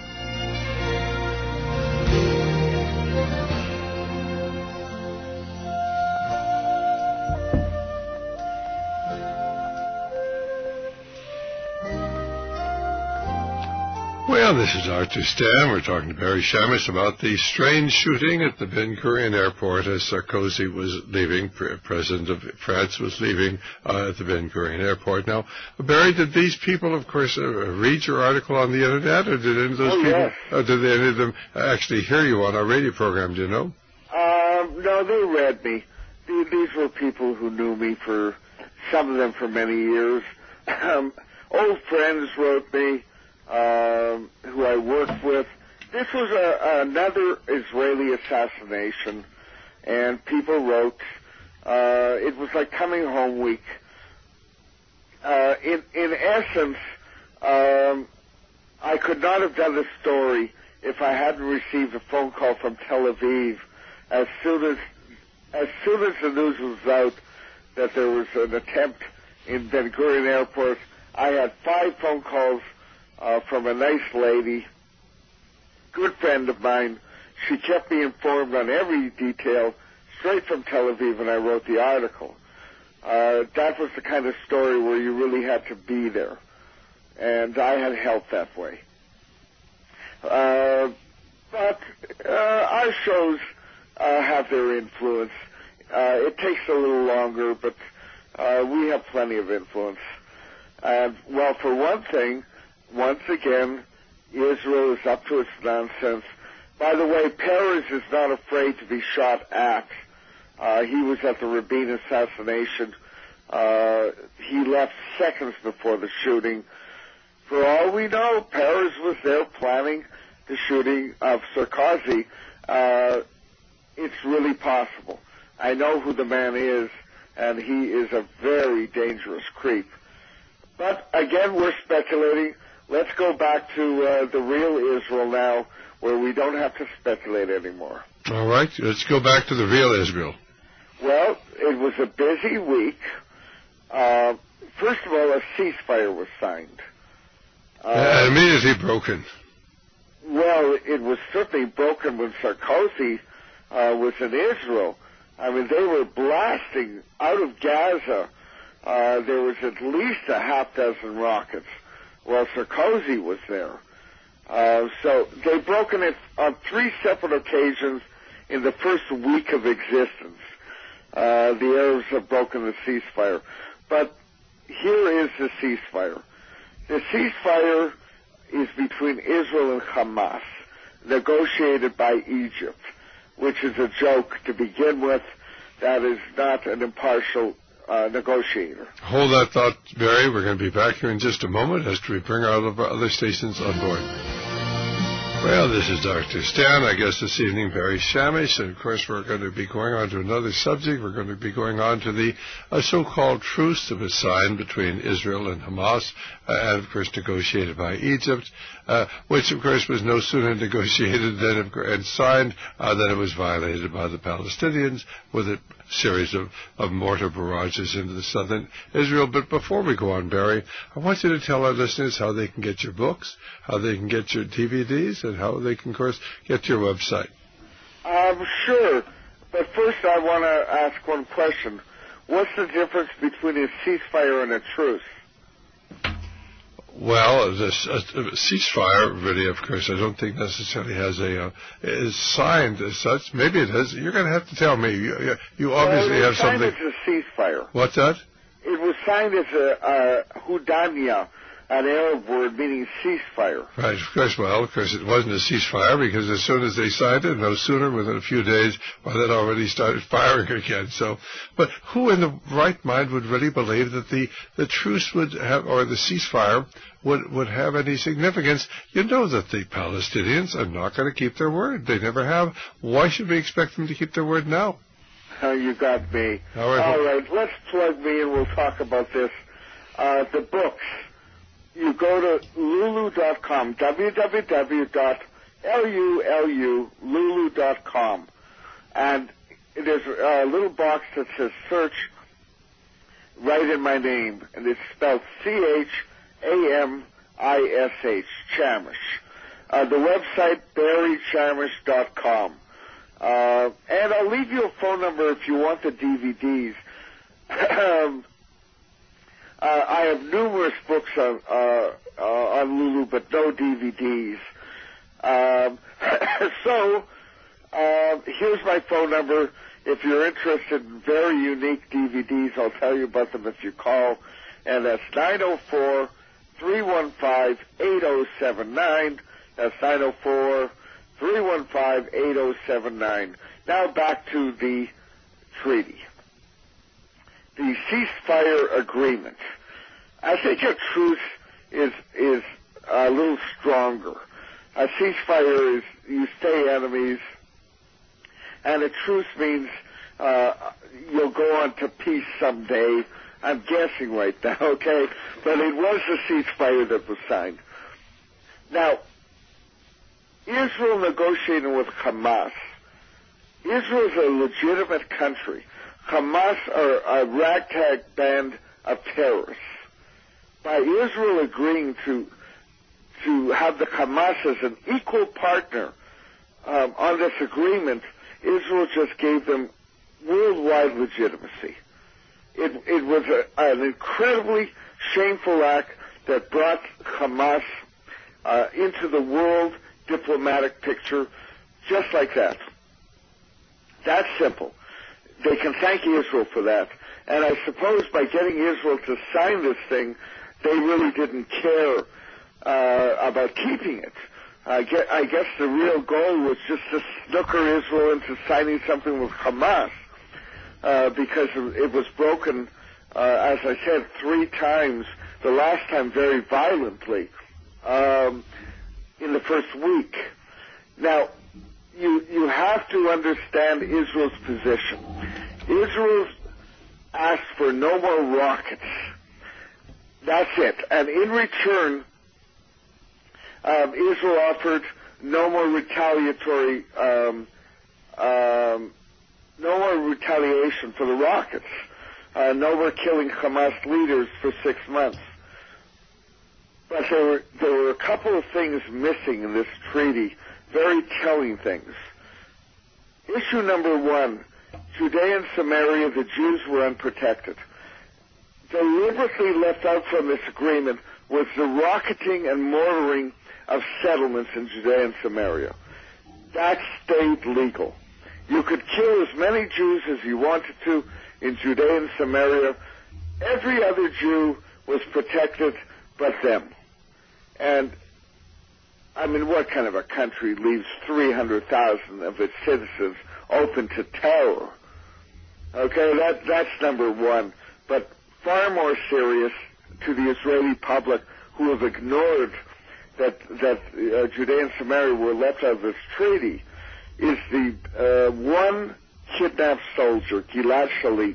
Well, this is Dr. Stan. We're talking to Barry Shamish about the strange shooting at the Ben Gurion Airport as Sarkozy was leaving. President of France was leaving at the Ben Gurion Airport. Now, Barry, did these people, of course, read your article on the Internet, or did any of those people, yes. did any of them actually hear you on our radio program, do you know? No, they read me. These were people who knew me some of them for many years. Old friends wrote me, who I worked with. This was another Israeli assassination, and people wrote. It was like coming home week. In essence, I could not have done the story if I hadn't received a phone call from Tel Aviv as soon as the news was out that there was an attempt in Ben Gurion Airport. I had 5 phone calls from a nice lady, good friend of mine. She kept me informed on every detail, straight from Tel Aviv, and I wrote the article. That was the kind of story where you really had to be there, and I had help that way. But our shows have their influence. It takes a little longer, but we have plenty of influence. And, well, for one thing, once again, Israel is up to its nonsense. By the way, Peres is not afraid to be shot at. He was at the Rabin assassination. He left seconds before the shooting. For all we know, Peres was there planning the shooting of Sarkozy. It's really possible. I know who the man is, and he is a very dangerous creep. But, again, we're speculating. Let's go back to the real Israel now, where we don't have to speculate anymore. All right, let's go back to the real Israel. Well, it was a busy week. First of all, a ceasefire was signed. Immediately broken. Well, it was certainly broken when Sarkozy was in Israel. I mean, they were blasting out of Gaza. There was at least a half dozen rockets while Sarkozy was there. So they've broken it on 3 separate occasions in the first week of existence. The Arabs have broken the ceasefire. But here is the ceasefire. The ceasefire is between Israel and Hamas, negotiated by Egypt, which is a joke to begin with. That is not an impartial negotiator. Hold that thought, Barry. We're going to be back here in just a moment as we bring our other stations on board. Well, this is Dr. Stan. I guess this evening, Barry Shamish. And, of course, we're going to be going on to another subject. We're going to be going on to the so-called truce that was signed between Israel and Hamas and, of course, negotiated by Egypt, which, of course, was no sooner negotiated and signed than it was violated by the Palestinians with a series of mortar barrages into the southern Israel. But before we go on, Barry, I want you to tell our listeners how they can get your books, how they can get your DVDs, and how they can, of course, get to your website. Sure. But first I want to ask one question. What's the difference between a ceasefire and a truce? Well, this ceasefire, really, of course, I don't think necessarily is signed as such. Maybe it is. You're going to have to tell me. You obviously have something. It was signed as a ceasefire. What's that? It was signed as a hudania, an Arab word meaning ceasefire. Right, of course. Well, of course, it wasn't a ceasefire because as soon as they signed it, no sooner, within a few days, well, that already started firing again. So, but who in the right mind would really believe that the truce would have, or the ceasefire would have any significance? You know that the Palestinians are not going to keep their word. They never have. Why should we expect them to keep their word now? Oh, you got me. All right, let's plug me and we'll talk about this. The books. You go to lulu.com, www.lulu.com, and there's a little box that says search. Write in my name, and it's spelled C-H-A-M-I-S-H, Chamish. The website, barrychamish.com. And I'll leave you a phone number if you want the DVDs. I have numerous books on Lulu, but no DVDs. So here's my phone number. If you're interested in very unique DVDs, I'll tell you about them if you call, and that's 904-315-8079. That's 904-315-8079. Now back to the treaty. The ceasefire agreement. I think a truce is a little stronger. A ceasefire is you stay enemies, and a truce means you'll go on to peace someday. I'm guessing right now, okay? But it was a ceasefire that was signed. Now, Israel negotiating with Hamas. Israel is a legitimate country. Hamas are a ragtag band of terrorists. By Israel agreeing to have the Hamas as an equal partner on this agreement, Israel just gave them worldwide legitimacy. It was an incredibly shameful act that brought Hamas into the world diplomatic picture just like that. That's simple. They can thank Israel for that. And I suppose by getting Israel to sign this thing, they really didn't care about keeping it. I guess the real goal was just to snooker Israel into signing something with Hamas because it was broken, as I said, 3 times, the last time very violently, in the first week. Now, you have to understand Israel's position. Israel asked for no more rockets. That's it. And in return, Israel offered no more retaliatory, no more retaliation for the rockets. No more killing Hamas leaders for 6 months. But there were a couple of things missing in this treaty, very telling things. Issue number 1, Judea and Samaria, the Jews were unprotected. Deliberately left out from this agreement was the rocketing and mortaring of settlements in Judea and Samaria. That stayed legal. You could kill as many Jews as you wanted to in Judea and Samaria. Every other Jew was protected but them. And, I mean, what kind of a country leaves 300,000 of its citizens open to terror? Okay, that's number 1. But far more serious to the Israeli public, who have ignored that Judea and Samaria were left out of this treaty, is the one kidnapped soldier, Gilad Shalit.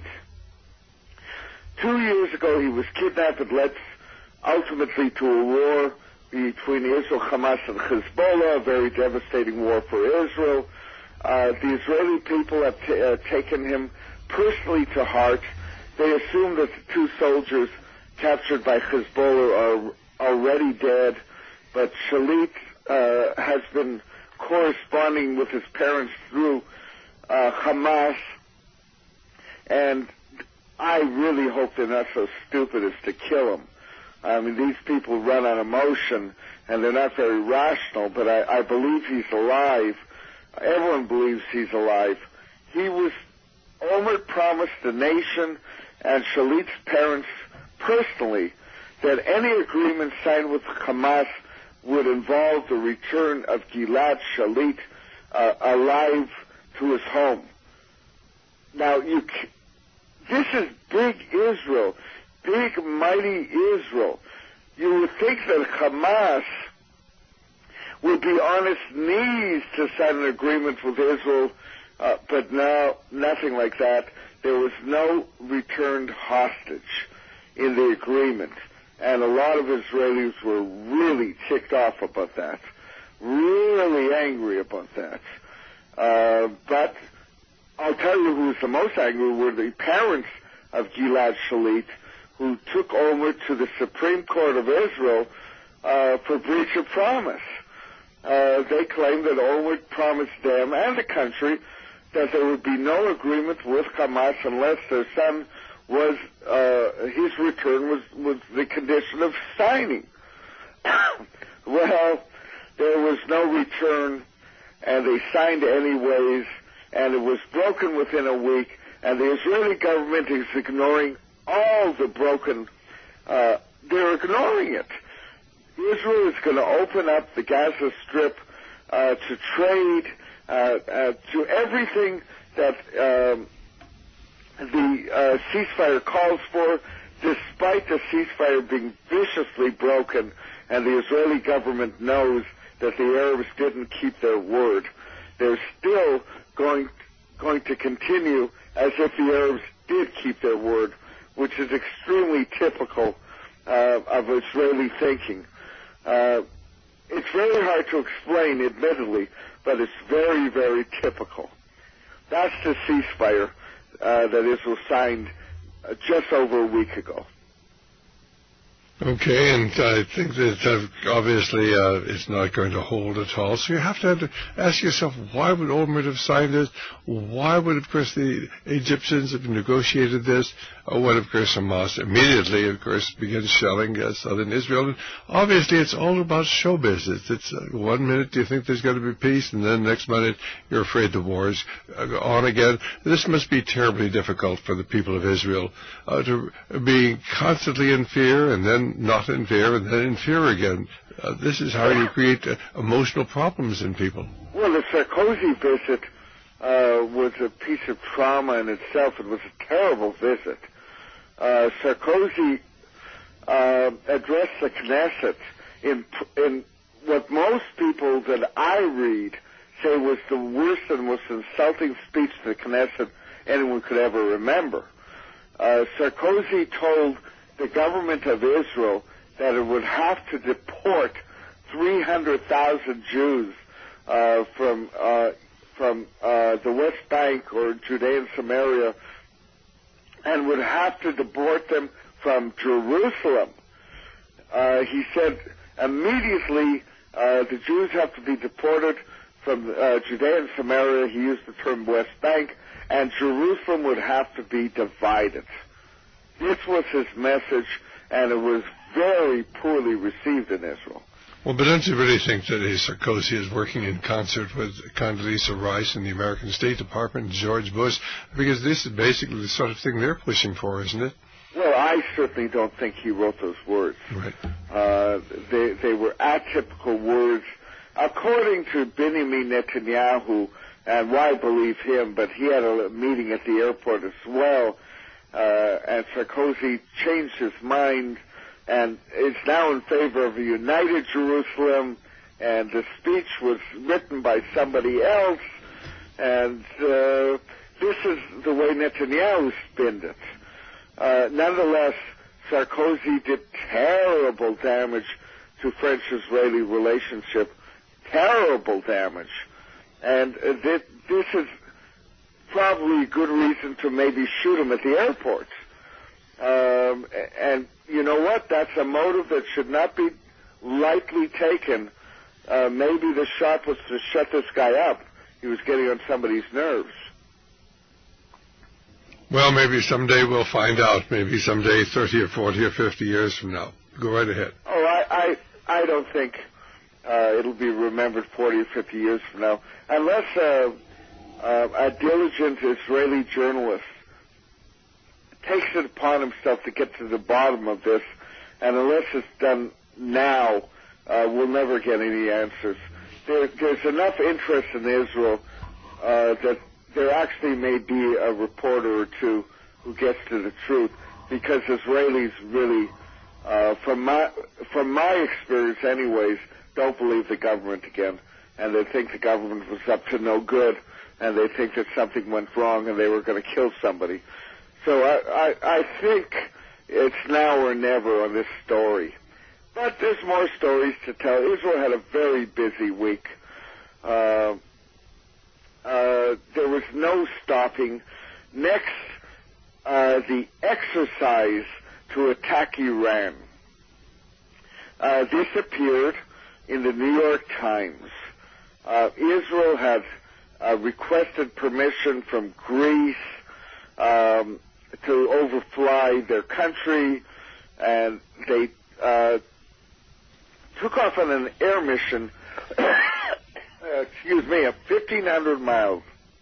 2 years ago, he was kidnapped and led ultimately to a war between Israel, Hamas, and Hezbollah, a very devastating war for Israel. The Israeli people have taken him personally to heart. They assume that the 2 soldiers captured by Hezbollah are already dead, but Shalit has been corresponding with his parents through Hamas, and I really hope they're not so stupid as to kill him. I mean, these people run on emotion, and they're not very rational, but I believe he's alive. Everyone believes he's alive. Omer promised the nation and Shalit's parents personally that any agreement signed with Hamas would involve the return of Gilad Shalit alive to his home. Now, this is big Israel, big, mighty Israel. You would think that Hamas would be on its knees to sign an agreement with Israel, but now, nothing like that. There was no returned hostage in the agreement, and a lot of Israelis were really ticked off about that, really angry about that. But I'll tell you who was the most angry were the parents of Gilad Shalit, who took Omer to the Supreme Court of Israel for breach of promise. They claimed that Omer promised them and the country that there would be no agreement with Hamas unless their son was his return was the condition of signing. Well, there was no return, and they signed anyways, and it was broken within a week, and the Israeli government is ignoring all the broken, they're ignoring it. Israel is going to open up the Gaza Strip to trade, to everything that the ceasefire calls for, despite the ceasefire being viciously broken, and the Israeli government knows that the Arabs didn't keep their word. They're still going to continue as if the Arabs did keep their word, which is extremely typical of Israeli thinking. It's very hard to explain, admittedly, but it's very, very typical. That's the ceasefire that Israel signed just over a week ago. Okay, and I think that obviously it's not going to hold at all. So you have to ask yourself, why would Olmert have signed this? Why would, of course, the Egyptians have negotiated this? When, of course, Hamas immediately, of course, begins shelling southern Israel. And obviously, it's all about show business. It's 1 minute you think there's going to be peace, and then next minute you're afraid the war's on again. This must be terribly difficult for the people of Israel to be constantly in fear, and then not in fear, and then in fear again. This is how you create emotional problems in people. Well, the Sarkozy visit was a piece of trauma in itself. It was a terrible visit. Sarkozy addressed the Knesset in what most people that I read say was the worst and most insulting speech to the Knesset anyone could ever remember. Sarkozy told the government of Israel that it would have to deport 300,000 Jews from the West Bank or Judea and Samaria, and would have to deport them from Jerusalem. He said immediately the Jews have to be deported from Judea and Samaria. He used the term West Bank, and Jerusalem would have to be divided. This was his message, and it was very poorly received in Israel. Well, but don't you really think that Sarkozy is working in concert with Condoleezza Rice in the American State Department, George Bush? Because this is basically the sort of thing they're pushing for, isn't it? Well, I certainly don't think he wrote those words. Right. They were atypical words. According to Benjamin Netanyahu, and why believe him, but he had a meeting at the airport as well, and Sarkozy changed his mind and is now in favor of a united Jerusalem, and the speech was written by somebody else, and this is the way Netanyahu spinned it. Nonetheless, Sarkozy did terrible damage to French-Israeli relationship, terrible damage, and this is probably a good reason to maybe shoot him at the airport. And you know what? That's a motive that should not be lightly taken. Maybe the shot was to shut this guy up. He was getting on somebody's nerves. Well, maybe someday we'll find out. Maybe someday 30 or 40 or 50 years from now. Go right ahead. Oh, I don't think it'll be remembered 40 or 50 years from now. Unless a diligent Israeli journalist takes it upon himself to get to the bottom of this, and unless it's done now, we'll never get any answers. There's enough interest in Israel that there actually may be a reporter or two who gets to the truth, because Israelis really, from my experience anyways, don't believe the government again, and they think the government was up to no good, and they think that something went wrong and they were going to kill somebody. So I think it's now or never on this story. But there's more stories to tell. Israel had a very busy week. There was no stopping. Next, the exercise to attack Iran. This appeared in the New York Times. Israel had requested permission from Greece, overfly their country, and they took off on an air mission, of 1,500 miles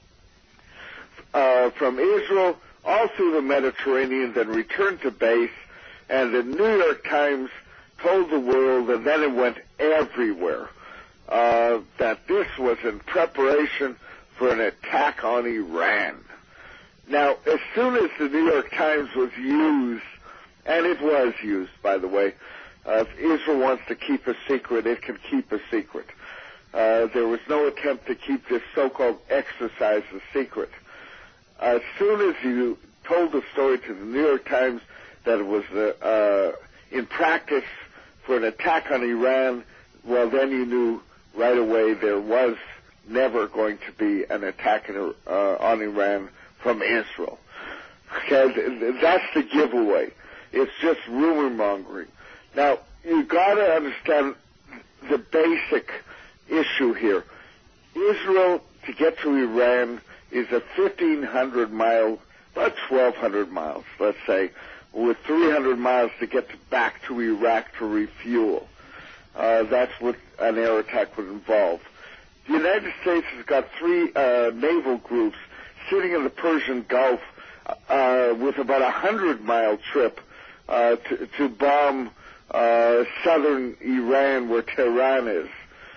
from Israel all through the Mediterranean, then returned to base, and the New York Times told the world, and then it went everywhere, that this was in preparation for an attack on Iran. Now, as soon as the New York Times was used, and it was used, by the way, if Israel wants to keep a secret, it can keep a secret. There was no attempt to keep this so-called exercise a secret. As soon as you told the story to the New York Times that it was in practice for an attack on Iran, well, then you knew right away there was never going to be an attack on Iran from Israel. Okay, that's the giveaway. It's just rumor mongering. Now, you've got to understand the basic issue here. Israel, to get to Iran, is a 1,500-mile, about 1,200 miles, let's say, with 300 miles to get back to Iraq to refuel. That's what an air attack would involve. The United States has got 3 naval groups sitting in the Persian Gulf with about a 100-mile trip to bomb southern Iran, where Tehran is.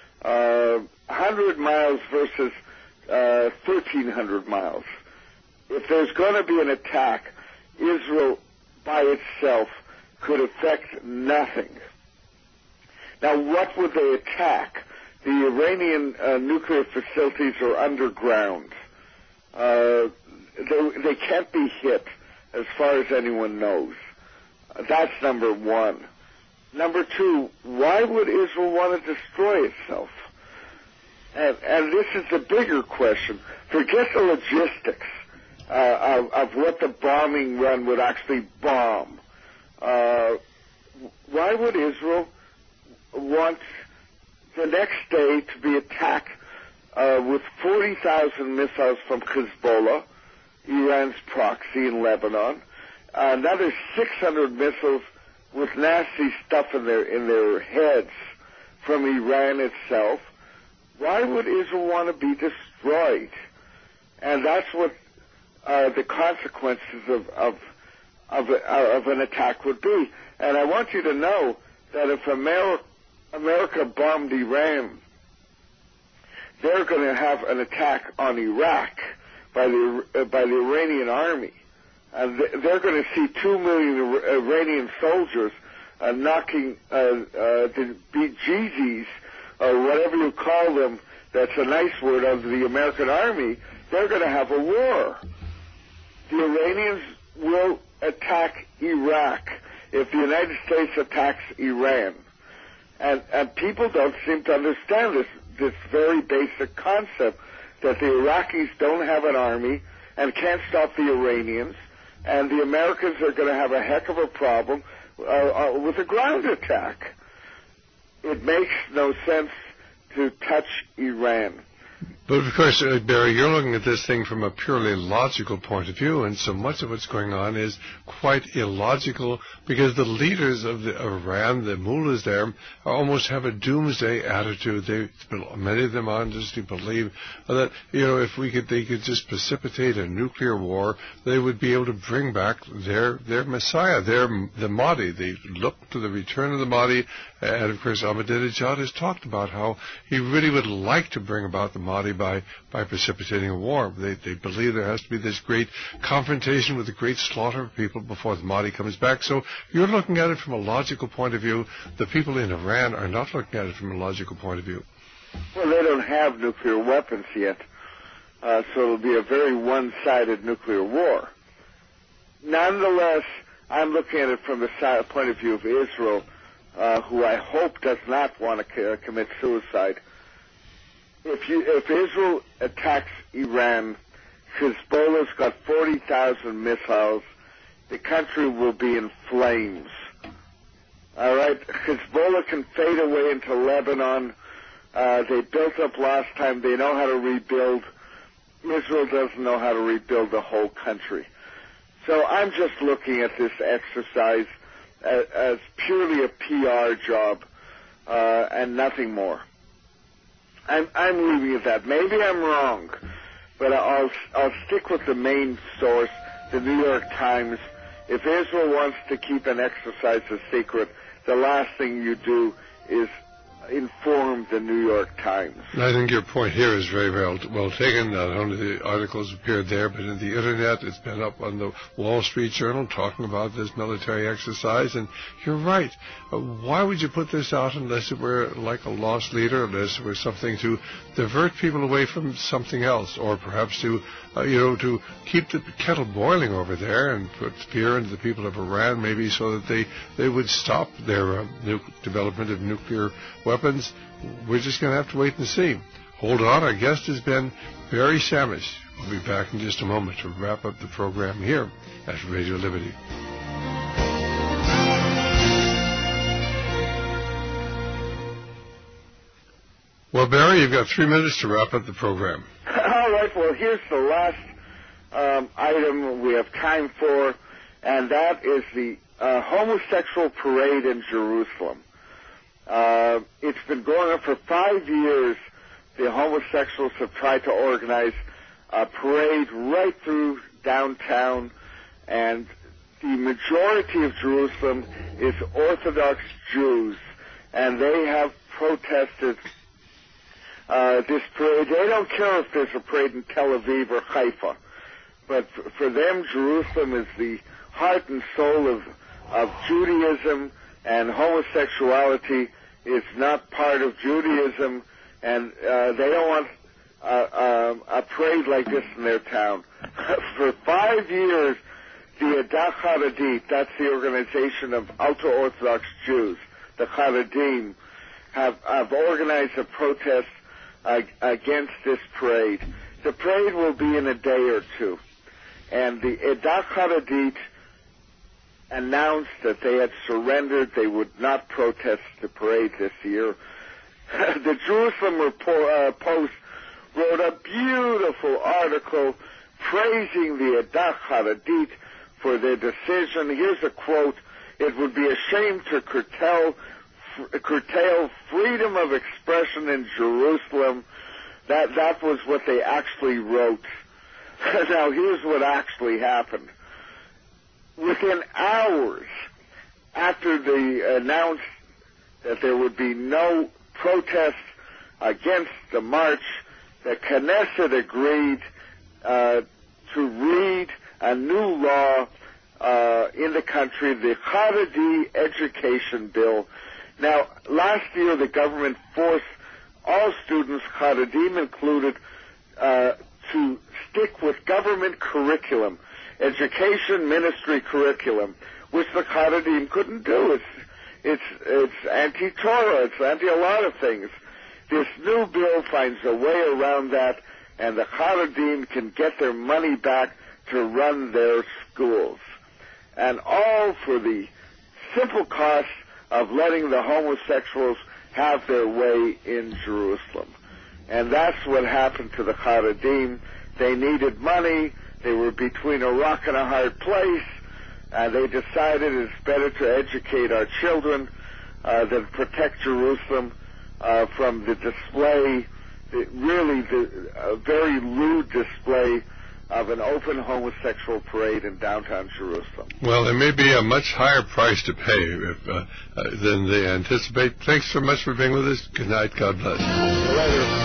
100 miles versus 1,300 miles. If there's going to be an attack, Israel by itself could affect nothing. Now, what would they attack? The Iranian nuclear facilities are underground. They can't be hit, as far as anyone knows. That's number one. Number two, why would Israel want to destroy itself? And this is the bigger question. Forget the logistics of what the bombing run would actually bomb. Why would Israel want the next day to be attacked with 40,000 missiles from Hezbollah, Iran's proxy in Lebanon, another 600 missiles with nasty stuff in their heads from Iran itself? Why would Israel want to be destroyed? And that's what the consequences of an attack would be. And I want you to know that if America bombed Iran, they're going to have an attack on Iraq by the Iranian army. And they're going to see 2 million Iranian soldiers knocking the BGZs, or whatever you call them, that's a nice word, of the American army. They're going to have a war. The Iranians will attack Iraq if the United States attacks Iran. And people don't seem to understand this very basic concept, that the Iraqis don't have an army and can't stop the Iranians, and the Americans are going to have a heck of a problem with a ground attack. It makes no sense to touch Iran. But of course, Barry, you're looking at this thing from a purely logical point of view, and so much of what's going on is quite illogical, because the leaders of Iran, the mullahs there, almost have a doomsday attitude. Many of them honestly believe that, if they could just precipitate a nuclear war, they would be able to bring back their Messiah, the Mahdi. They look to the return of the Mahdi, and of course Ahmadinejad has talked about how he really would like to bring about the Mahdi by precipitating a war. They believe there has to be this great confrontation with the great slaughter of people before the Mahdi comes back. So you're looking at it from a logical point of view. The people in Iran are not looking at it from a logical point of view. Well, they don't have nuclear weapons yet, so it'll be a very one-sided nuclear war. Nonetheless, I'm looking at it from the point of view of Israel, who I hope does not want to commit suicide. If Israel attacks Iran, Hezbollah's got 40,000 missiles. The country will be in flames. All right? Hezbollah can fade away into Lebanon. They built up last time. They know how to rebuild. Israel doesn't know how to rebuild the whole country. So I'm just looking at this exercise as purely a PR job and nothing more. I'm leaving it at that. Maybe I'm wrong, but I'll stick with the main source, the New York Times. If Israel wants to keep an exercise a secret, the last thing you do is inform the New York Times. I think your point here is very well taken. Not only the articles appeared there, but in the Internet. It's been up on the Wall Street Journal talking about this military exercise. And you're right. Why would you put this out unless it were like a lost leader, unless it were something to divert people away from something else, or perhaps to keep the kettle boiling over there and put fear into the people of Iran, maybe so that they would stop their development of nuclear weapons? We're just going to have to wait and see. Hold on. Our guest has been Barry Samish. We'll be back in just a moment to wrap up the program here at Radio Liberty. Well, Barry, you've got 3 minutes to wrap up the program. All right. Well, here's the last item we have time for, and that is the homosexual parade in Jerusalem. It's been going on for 5 years. The homosexuals have tried to organize a parade right through downtown, and the majority of Jerusalem is Orthodox Jews, and they have protested this parade. They don't care if there's a parade in Tel Aviv or Haifa, but for them, Jerusalem is the heart and soul of Judaism, and homosexuality is not part of Judaism, and they don't want a parade like this in their town. For 5 years, the Edah Charadit, that's the organization of ultra-Orthodox Jews, the Charedim, have organized a protest against this parade. The parade will be in a day or two, and the Edah Charadit announced that they had surrendered. They would not protest the parade this year. The Jerusalem Post wrote a beautiful article praising the Edah Charadit for their decision. Here's a quote: "It would be a shame to curtail freedom of expression in Jerusalem." That was what they actually wrote. Now, here's what actually happened. Within hours after they announced that there would be no protests against the march, the Knesset agreed to read a new law in the country, the Haredi Education Bill. Now, last year the government forced all students, Haredim included, to stick with government curriculum, education ministry curriculum, which the Haredim couldn't do. It's anti-Torah. It's anti a lot of things. This new bill finds a way around that, and the Haredim can get their money back to run their schools. And all for the simple cost of letting the homosexuals have their way in Jerusalem. And that's what happened to the Haredim. They needed money. They were between a rock and a hard place, and they decided it's better to educate our children than protect Jerusalem from the display, the very lewd display of an open homosexual parade in downtown Jerusalem. Well, there may be a much higher price to pay than they anticipate. Thanks so much for being with us. Good night. God bless. Later.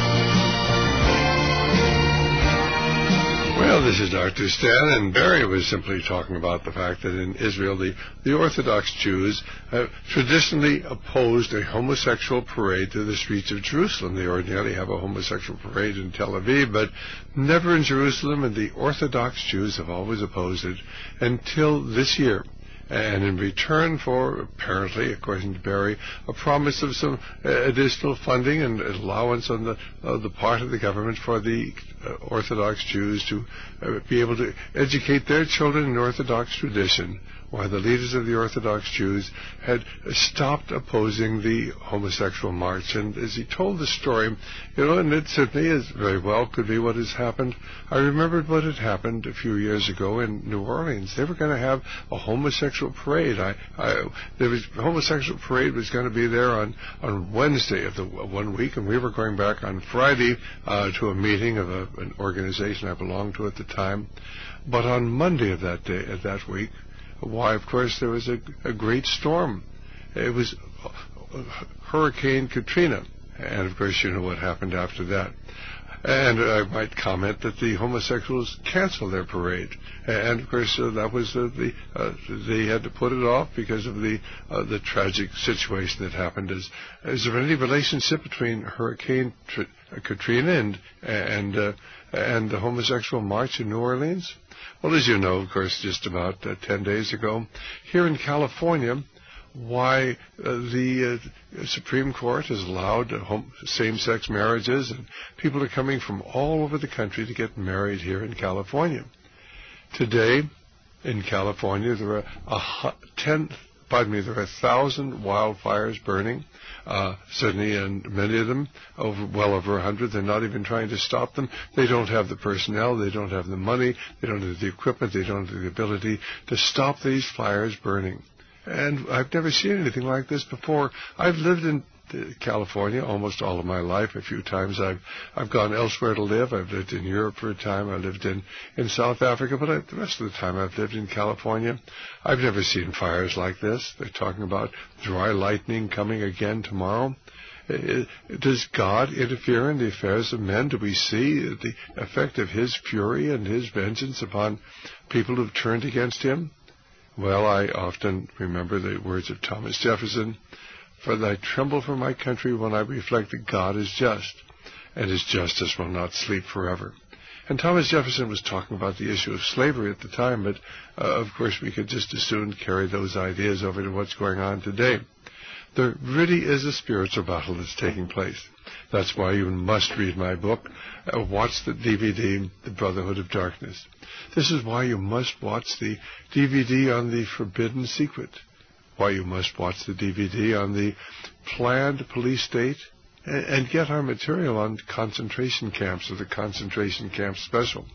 Well, this is Dr. Stan, and Barry was simply talking about the fact that in Israel, the Orthodox Jews have traditionally opposed a homosexual parade through the streets of Jerusalem. They ordinarily have a homosexual parade in Tel Aviv, but never in Jerusalem, and the Orthodox Jews have always opposed it until this year. And in return for, apparently, according to Barry, a promise of some additional funding and allowance on the part of the government for the Orthodox Jews to be able to educate their children in Orthodox tradition, why the leaders of the Orthodox Jews had stopped opposing the homosexual march. And as he told the story, and it certainly is very well could be what has happened. I remembered what had happened a few years ago in New Orleans. They were going to have a homosexual parade. Homosexual parade was going to be there on Wednesday of the 1 week, and we were going back on Friday to a meeting of an organization I belonged to at the time. But on Monday of that week, why, of course, there was a great storm. It was Hurricane Katrina. And, of course, you know what happened after that. And I might comment that the homosexuals canceled their parade. And, of course, that was they had to put it off because of the tragic situation that happened. Is there any relationship between Hurricane Katrina and the homosexual march in New Orleans? Well, as you know, of course, just about 10 days ago, here in California, why the Supreme Court has allowed same-sex marriages, and people are coming from all over the country to get married here in California. Today, in California, there are 1,000 wildfires burning, certainly, and many of them, well over 100. They're not even trying to stop them. They don't have the personnel, they don't have the money, they don't have the equipment, they don't have the ability to stop these fires burning. And I've never seen anything like this before. I've lived in California almost all of my life. A few times I've gone elsewhere to live. I've lived in Europe for a time. I lived in South Africa, but the rest of the time I've lived in California. I've never seen fires like this. They're talking about dry lightning coming again tomorrow. Does God interfere in the affairs of men? Do we see the effect of His fury and His vengeance upon people who've turned against Him? Well, I often remember the words of Thomas Jefferson, "For I tremble for my country when I reflect that God is just, and His justice will not sleep forever." And Thomas Jefferson was talking about the issue of slavery at the time, but of course we could just as soon carry those ideas over to what's going on today. There really is a spiritual battle that's taking place. That's why you must read my book, watch the DVD, The Brotherhood of Darkness. This is why you must watch the DVD on the Forbidden Secret, why you must watch the DVD on the Planned Police State, and get our material on concentration camps or the Concentration Camp Special.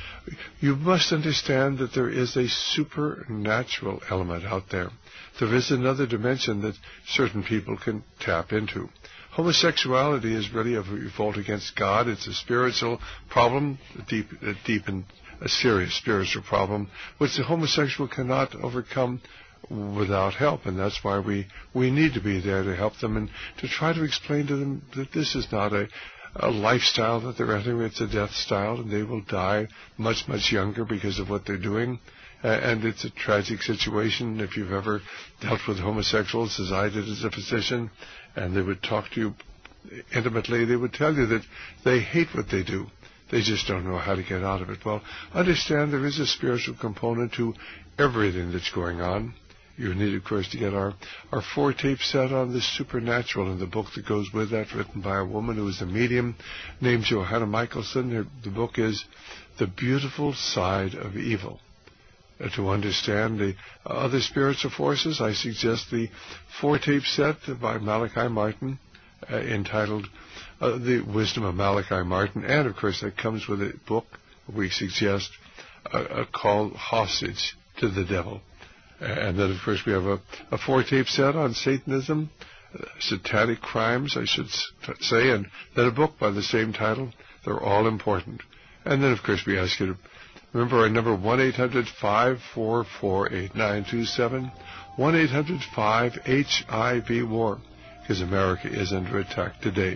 You must understand that there is a supernatural element out there. There is another dimension that certain people can tap into. Homosexuality is really a revolt against God. It's a spiritual problem, a deep and a serious spiritual problem, which the homosexual cannot overcome without help, and that's why we need to be there to help them and to try to explain to them that this is not a lifestyle that they're entering. It's a death style, and they will die much, much younger because of what they're doing. And it's a tragic situation. If you've ever dealt with homosexuals, as I did as a physician, and they would talk to you intimately, they would tell you that they hate what they do. They just don't know how to get out of it. Well, understand there is a spiritual component to everything that's going on. You need, of course, to get our 4-tape set on the supernatural and the book that goes with that, written by a woman who is a medium named Johanna Michelson. The book is The Beautiful Side of Evil. To understand the other spiritual forces, I suggest the 4-tape set by Malachi Martin entitled The Wisdom of Malachi Martin. And, of course, that comes with a book we suggest called Hostage to the Devil. And then, of course, we have a 4-tape set on Satanism, satanic crimes, I should say, and then a book by the same title. They're all important. And then, of course, we ask you to remember our number, 1-800-544-8927, 1-800-5-HIV-WAR, because America is under attack today.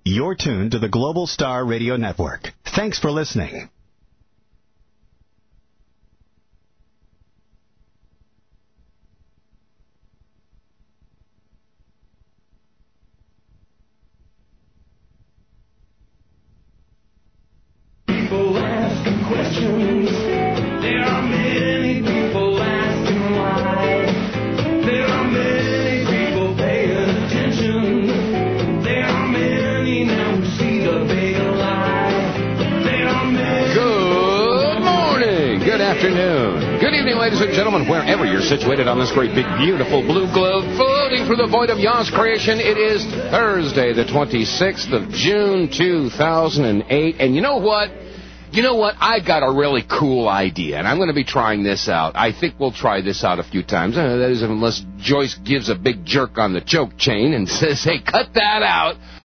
You're tuned to the Global Star Radio Network. Thanks for listening. People asking questions. There are many people asking why. There are many people paying attention. There are many now who see the big lie. There are many. Good morning. Good afternoon. Good evening, ladies and gentlemen, wherever you're situated on this great, big, beautiful blue globe floating through the void of Yah's creation. It is Thursday, the 26th of June, 2008. And you know what? I've got a really cool idea, and I'm going to be trying this out. I think we'll try this out a few times. That is, unless Joyce gives a big jerk on the choke chain and says, hey, cut that out.